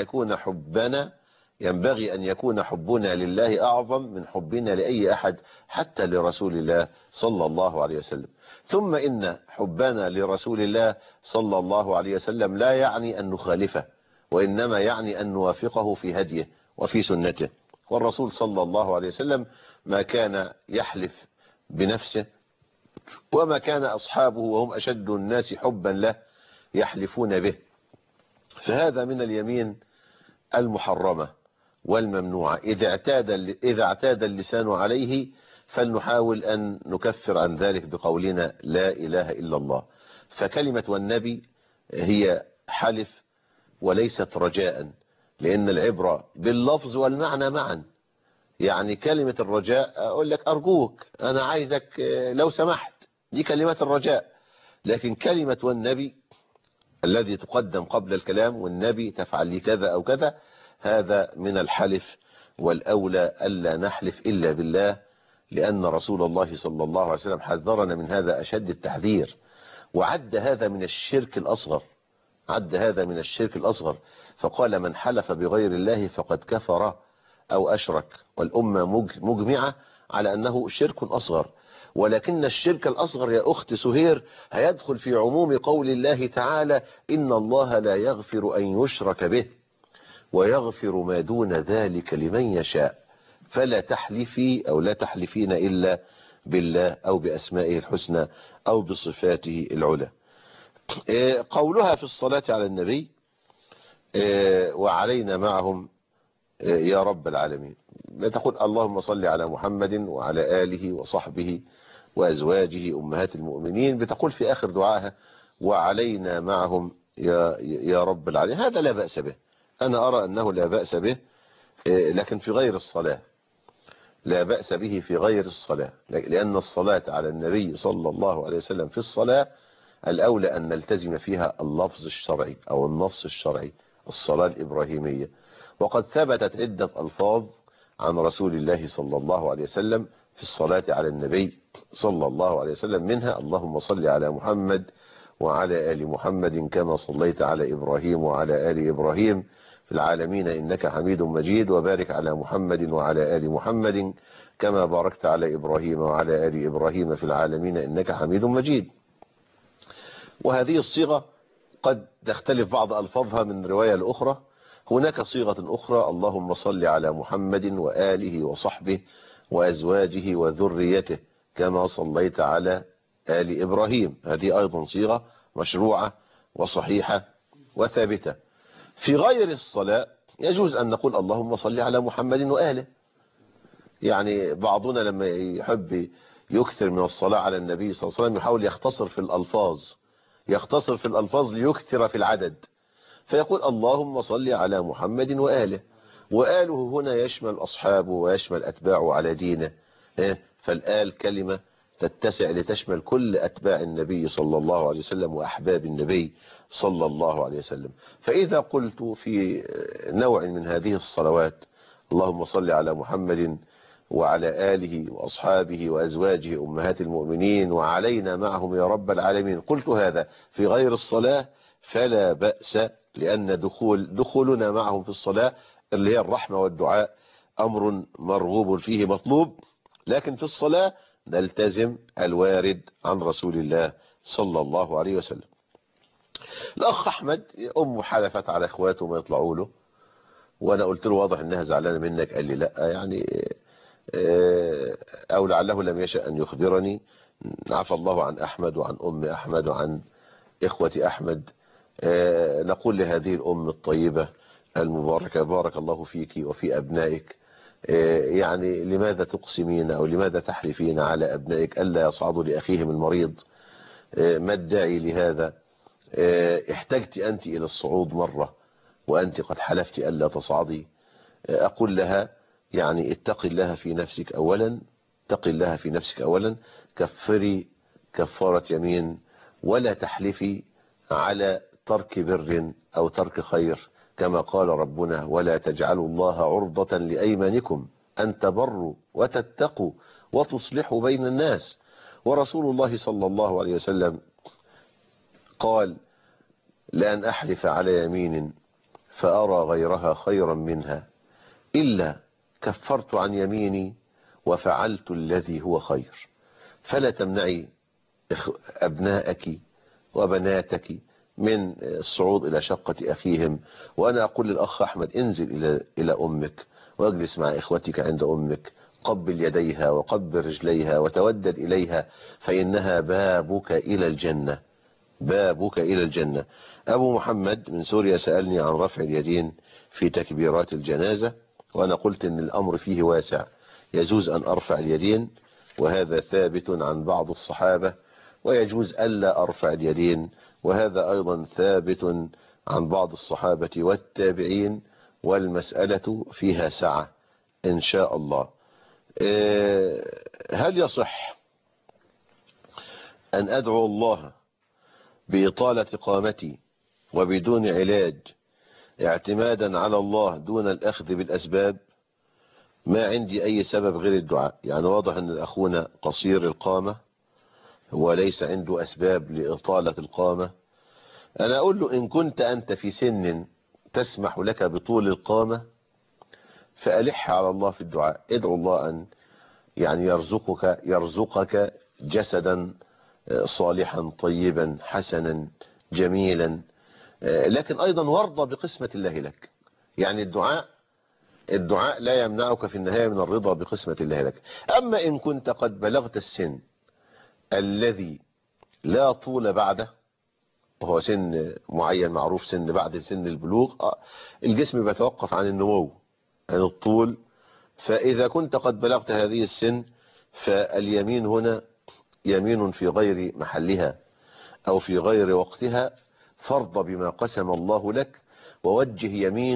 يكون حبنا لله أعظم من حبنا لأي أحد، حتى لرسول الله صلى الله عليه وسلم. ثم إن حبنا لرسول الله صلى الله عليه وسلم لا يعني أن نخالفه، وإنما يعني أن نوافقه في هديه وفي سنته. والرسول صلى الله عليه وسلم ما كان يحلف بنفسه، وما كان أصحابه وهم أشد الناس حبا له يحلفون به. فهذا من اليمين المحرمة والممنوعة. إذا اعتاد اللسان عليه فلنحاول أن نكفر عن ذلك بقولنا لا إله إلا الله. فكلمة والنبي هي حلف وليست رجاء، لأن العبرة باللفظ والمعنى معا. يعني كلمة الرجاء أقول لك أرجوك، أنا عايزك لو سمحت، دي كلمة الرجاء. لكن كلمة والنبي الذي تقدم قبل الكلام، والنبي تفعل لي كذا أو كذا، هذا من الحلف، والأولى ألا نحلف إلا بالله، لأن رسول الله صلى الله عليه وسلم حذرنا من هذا أشد التحذير، وعد هذا من الشرك الأصغر، فقال من حلف بغير الله فقد كفر أو أشرك، والأمة مجمعة على أنه شرك أصغر. ولكن الشرك الأصغر يا أخت سهير هيدخل في عموم قول الله تعالى إن الله لا يغفر أن يشرك به ويغفر ما دون ذلك لمن يشاء. فلا تحلفي أو لا تحلفين إلا بالله أو بأسمائه الحسنى أو بصفاته العلى. قولها في الصلاة على النبي وعلينا معهم يا رب العالمين، لا تقول اللهم صل على محمد وعلى آله وصحبه وأزواجه أمهات المؤمنين، بتقول في آخر دعاها وعلينا معهم يا رب العالمين. هذا لا بأس به، أنا أرى أنه لا بأس به، لكن في غير الصلاة لا بأس به في غير الصلاة، لأن الصلاة على النبي صلى الله عليه وسلم في الصلاة الأولى أن نلتزم فيها اللفظ الشرعي أو النص الشرعي، الصلاة الإبراهيمية. وقد ثبتت عدة ألفاظ عن رسول الله صلى الله عليه وسلم في الصلاة على النبي صلى الله عليه وسلم، منها اللهم صل على محمد وعلى آل محمد كما صليت على إبراهيم وعلى آل إبراهيم في العالمين إنك حميد مجيد، وبارك على محمد وعلى آل محمد كما باركت على إبراهيم وعلى آل إبراهيم في العالمين إنك حميد مجيد. وهذه الصيغة قد تختلف بعض ألفاظها من رواية لأخرى. هناك صيغة أخرى اللهم صل على محمد وآله وصحبه وأزواجه وذريته كما صليت على آل إبراهيم، هذه أيضا صيغة مشروعة وصحيحة وثابتة. في غير الصلاة يجوز أن نقول اللهم صل على محمد وآله. يعني بعضنا لما يحب يكثر من الصلاة على النبي صلى الله عليه وسلم يحاول يختصر في الألفاظ ليكثر في العدد، فيقول اللهم صل على محمد وآله. وآله هنا يشمل أصحابه ويشمل أتباعه على دينه، فالآل كلمة تتسع لتشمل كل أتباع النبي صلى الله عليه وسلم وأحباب النبي صلى الله عليه وسلم. فإذا قلت في نوع من هذه الصلوات اللهم صل على محمد وعلى آله وأصحابه وأزواجه أمهات المؤمنين وعلينا معهم يا رب العالمين، قلت هذا في غير الصلاة فلا بأس، لأن دخولنا معهم في الصلاة اللي هي الرحمة والدعاء أمر مرغوب فيه مطلوب، لكن في الصلاة نلتزم الوارد عن رسول الله صلى الله عليه وسلم. الأخ أحمد أمه حلفت على إخواته ما يطلعوا له، وأنا قلت له واضح أنها زعلانة منك، قال لي لا يعني أو لعله لم يشأ أن يخبرني. عفى الله عن أحمد وعن أم أحمد وعن إخوة أحمد. نقول لهذه الأم الطيبة المباركة بارك الله فيك وفي أبنائك، يعني لماذا تقسمين أو لماذا تحلفين على أبنائك ألا يصعدوا لأخيهم المريض؟ ما الداعي لهذا؟ احتجت أنت إلى الصعود مرة وأنت قد حلفت ألا تصعدي. أقول لها يعني اتقي الله في نفسك أولا، اتقي الله في نفسك أولا، كفري كفارة يمين، ولا تحلفي على ترك بر أو ترك خير، كما قال ربنا ولا تجعلوا الله عرضة لأيمانكم أن تبروا وتتقوا وتصلحوا بين الناس. ورسول الله صلى الله عليه وسلم قال لأن أحلف على يمين فأرى غيرها خيرا منها إلا كفرت عن يميني وفعلت الذي هو خير. فلا تمنعي أبناءك وبناتك من الصعود إلى شقة أخيهم. وأنا أقول للأخ أحمد انزل إلى أمك واجلس مع إخوتك عند أمك، قبل يديها وقبل رجليها وتودد إليها، فإنها بابك إلى الجنة، بابك إلى الجنة. أبو محمد من سوريا سألني عن رفع اليدين في تكبيرات الجنازة، وأنا قلت إن الأمر فيه واسع، يجوز أن أرفع اليدين وهذا ثابت عن بعض الصحابة، ويجوز ألا أرفع اليدين وهذا أيضا ثابت عن بعض الصحابة والتابعين، والمسألة فيها سعة إن شاء الله. هل يصح أن أدعو الله بإطالة قامتي وبدون علاج اعتمادا على الله دون الأخذ بالأسباب؟ ما عندي أي سبب غير الدعاء. يعني واضح أن أخونا قصير القامة وليس عنده أسباب لإطالة القامة. أنا أقول له إن كنت أنت في سن تسمح لك بطول القامة فألح على الله في الدعاء، ادعو الله أن يعني يرزقك جسدا صالحا طيبا حسنا جميلا، لكن أيضا وارضى بقسمة الله لك. يعني الدعاء لا يمنعك في النهاية من الرضا بقسمة الله لك. أما إن كنت قد بلغت السن الذي لا طول بعده، وهو سن معين معروف، سن بعد سن البلوغ الجسم بيتوقف عن النمو عن الطول، فإذا كنت قد بلغت هذه السن فاليمين هنا يمين في غير محلها أو في غير وقتها، فارض بما قسم الله لك ووجه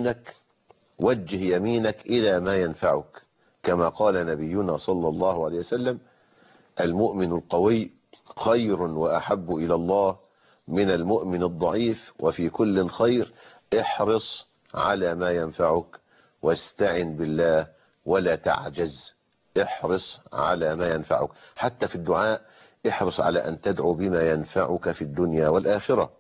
يمينك إلى ما ينفعك، كما قال نبينا صلى الله عليه وسلم المؤمن القوي خير وأحب إلى الله من المؤمن الضعيف، وفي كل خير احرص على ما ينفعك واستعن بالله ولا تعجز، احرص على ما ينفعك. حتى في الدعاء احرص على أن تدعو بما ينفعك في الدنيا والآخرة.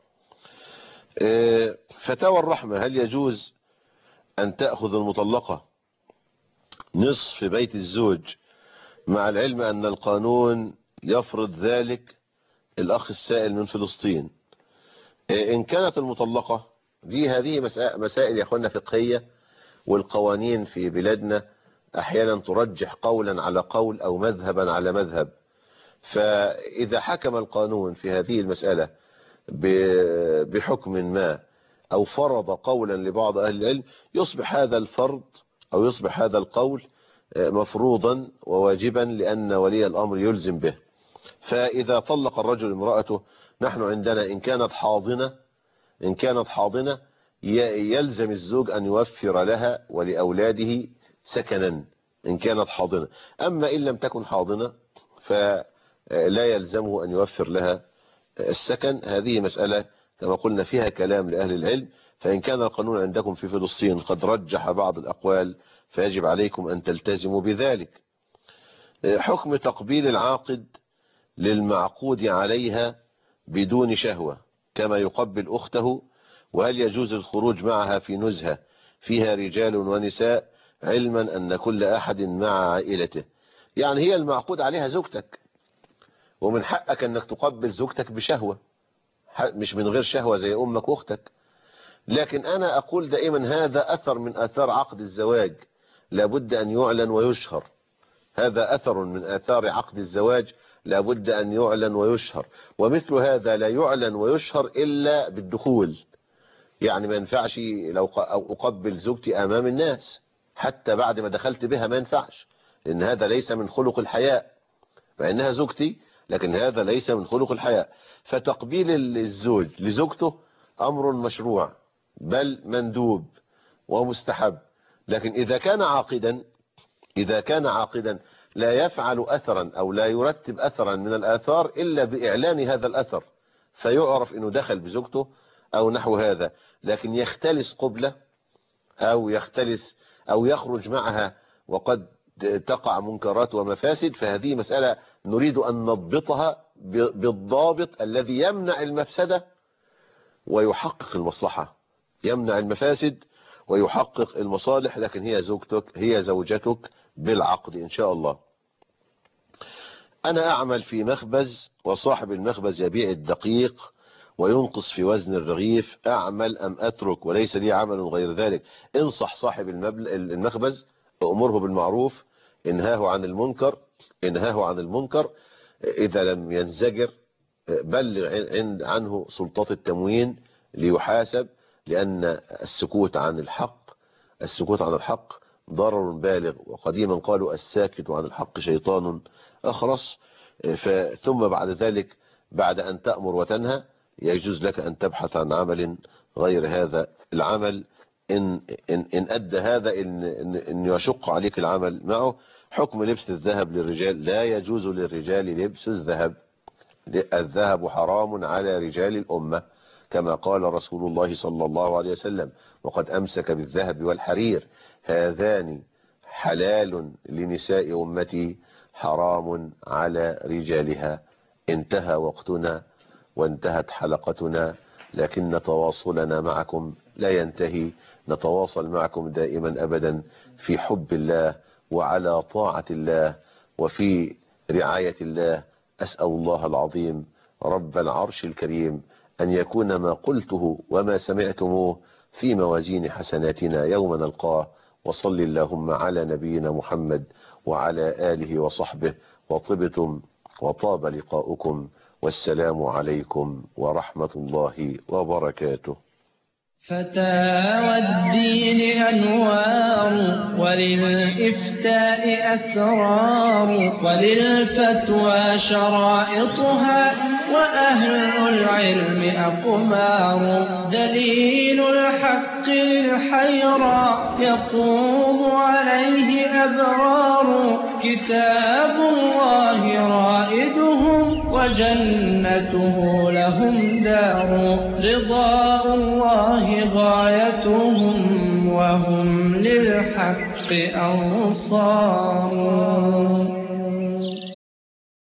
فتاوى الرحمة: هل يجوز أن تأخذ المطلقة نصف بيت الزوج مع العلم أن القانون يفرض ذلك؟ الأخ السائل من فلسطين. إن كانت المطلقة هذه مسائل يا أخوانا فقهية، والقوانين في بلادنا أحيانا ترجح قولا على قول أو مذهبا على مذهب، فإذا حكم القانون في هذه المسألة بحكم ما أو فرض قولا لبعض أهل العلم، يصبح هذا الفرض أو يصبح هذا القول مفروضا وواجبا، لأن ولي الأمر يلزم به. فإذا طلق الرجل امرأته، نحن عندنا إن كانت حاضنة يلزم الزوج أن يوفر لها ولأولاده سكنا إن كانت حاضنة. أما إن لم تكن حاضنة فلا يلزمه أن يوفر لها السكن. هذه مسألة كما قلنا فيها كلام لأهل العلم، فإن كان القانون عندكم في فلسطين قد رجح بعض الأقوال فيجب عليكم أن تلتزموا بذلك. حكم تقبيل العاقد للمعقود عليها بدون شهوة كما يقبل أخته، وهل يجوز الخروج معها في نزهة فيها رجال ونساء علما أن كل أحد مع عائلته؟ يعني هي المعقود عليها زوجتك، ومن حقك أنك تقبل زوجتك بشهوة مش من غير شهوة زي أمك وأختك. لكن أنا أقول دائما هذا أثر من آثار عقد الزواج لابد أن يعلن ويشهر. هذا أثر من آثار عقد الزواج لابد أن يعلن ويشهر، ومثل هذا لا يعلن ويشهر إلا بالدخول. يعني ما ينفعش لو أقبل زوجتي أمام الناس حتى بعد ما دخلت بها، ما ينفعش، لأن هذا ليس من خلق الحياء، مع أنها زوجتي لكن هذا ليس من خلق الحياء. فتقبيل الزوج لزوجته أمر مشروع بل مندوب ومستحب. لكن إذا كان عاقدا لا يفعل أثرا أو لا يرتب أثرا من الآثار إلا بإعلان هذا الأثر فيعرف أنه دخل بزوجته أو نحو هذا. لكن يختلس قبلة أو يخرج معها وقد تقع منكرات ومفاسد، فهذه مسألة نريد أن نضبطها بالضابط الذي يمنع المفسدة ويحقق المصلحة، يمنع المفاسد ويحقق المصالح. لكن هي زوجتك بالعقد إن شاء الله. أنا أعمل في مخبز وصاحب المخبز يبيع الدقيق وينقص في وزن الرغيف، أعمل أم أترك وليس لي عمل غير ذلك؟ انصح صاحب المخبز، أمره بالمعروف، انهاه عن المنكر. إذا لم ينزجر بلغ عنه سلطات التموين ليحاسب، لأن السكوت عن الحق ضرر بالغ. وقديما قالوا الساكت عن الحق شيطان أخرس. ثم بعد ذلك بعد أن تأمر وتنهى يجوز لك أن تبحث عن عمل غير هذا العمل إن أدى هذا إن يشق عليك العمل معه. حكم لبس الذهب للرجال: لا يجوز للرجال لبس الذهب حرام على رجال الأمة كما قال رسول الله صلى الله عليه وسلم: وقد أمسك بالذهب والحرير، هذان حلال لنساء أمتي حرام على رجالها. انتهى وقتنا وانتهت حلقتنا، لكن تواصلنا معكم لا ينتهي. نتواصل معكم دائما أبدا في حب الله وعلى طاعة الله وفي رعاية الله. أسأل الله العظيم رب العرش الكريم أن يكون ما قلته وما سمعتموه في موازين حسناتنا يوم نلقاه. وصل اللهم على نبينا محمد وعلى آله وصحبه، وطبتم وطاب لقاؤكم، والسلام عليكم ورحمة الله وبركاته. فتاوى الدين أنوار، وللإفتاء أسرار، وللفتوى شرائطها، وأهل العلم أقمار. دليل الحق للحيرى يقوم عليه أبرار، كتاب الله رائدهم وجنته لهم دار. رضا الله غايتهم وهم للحق أنصار.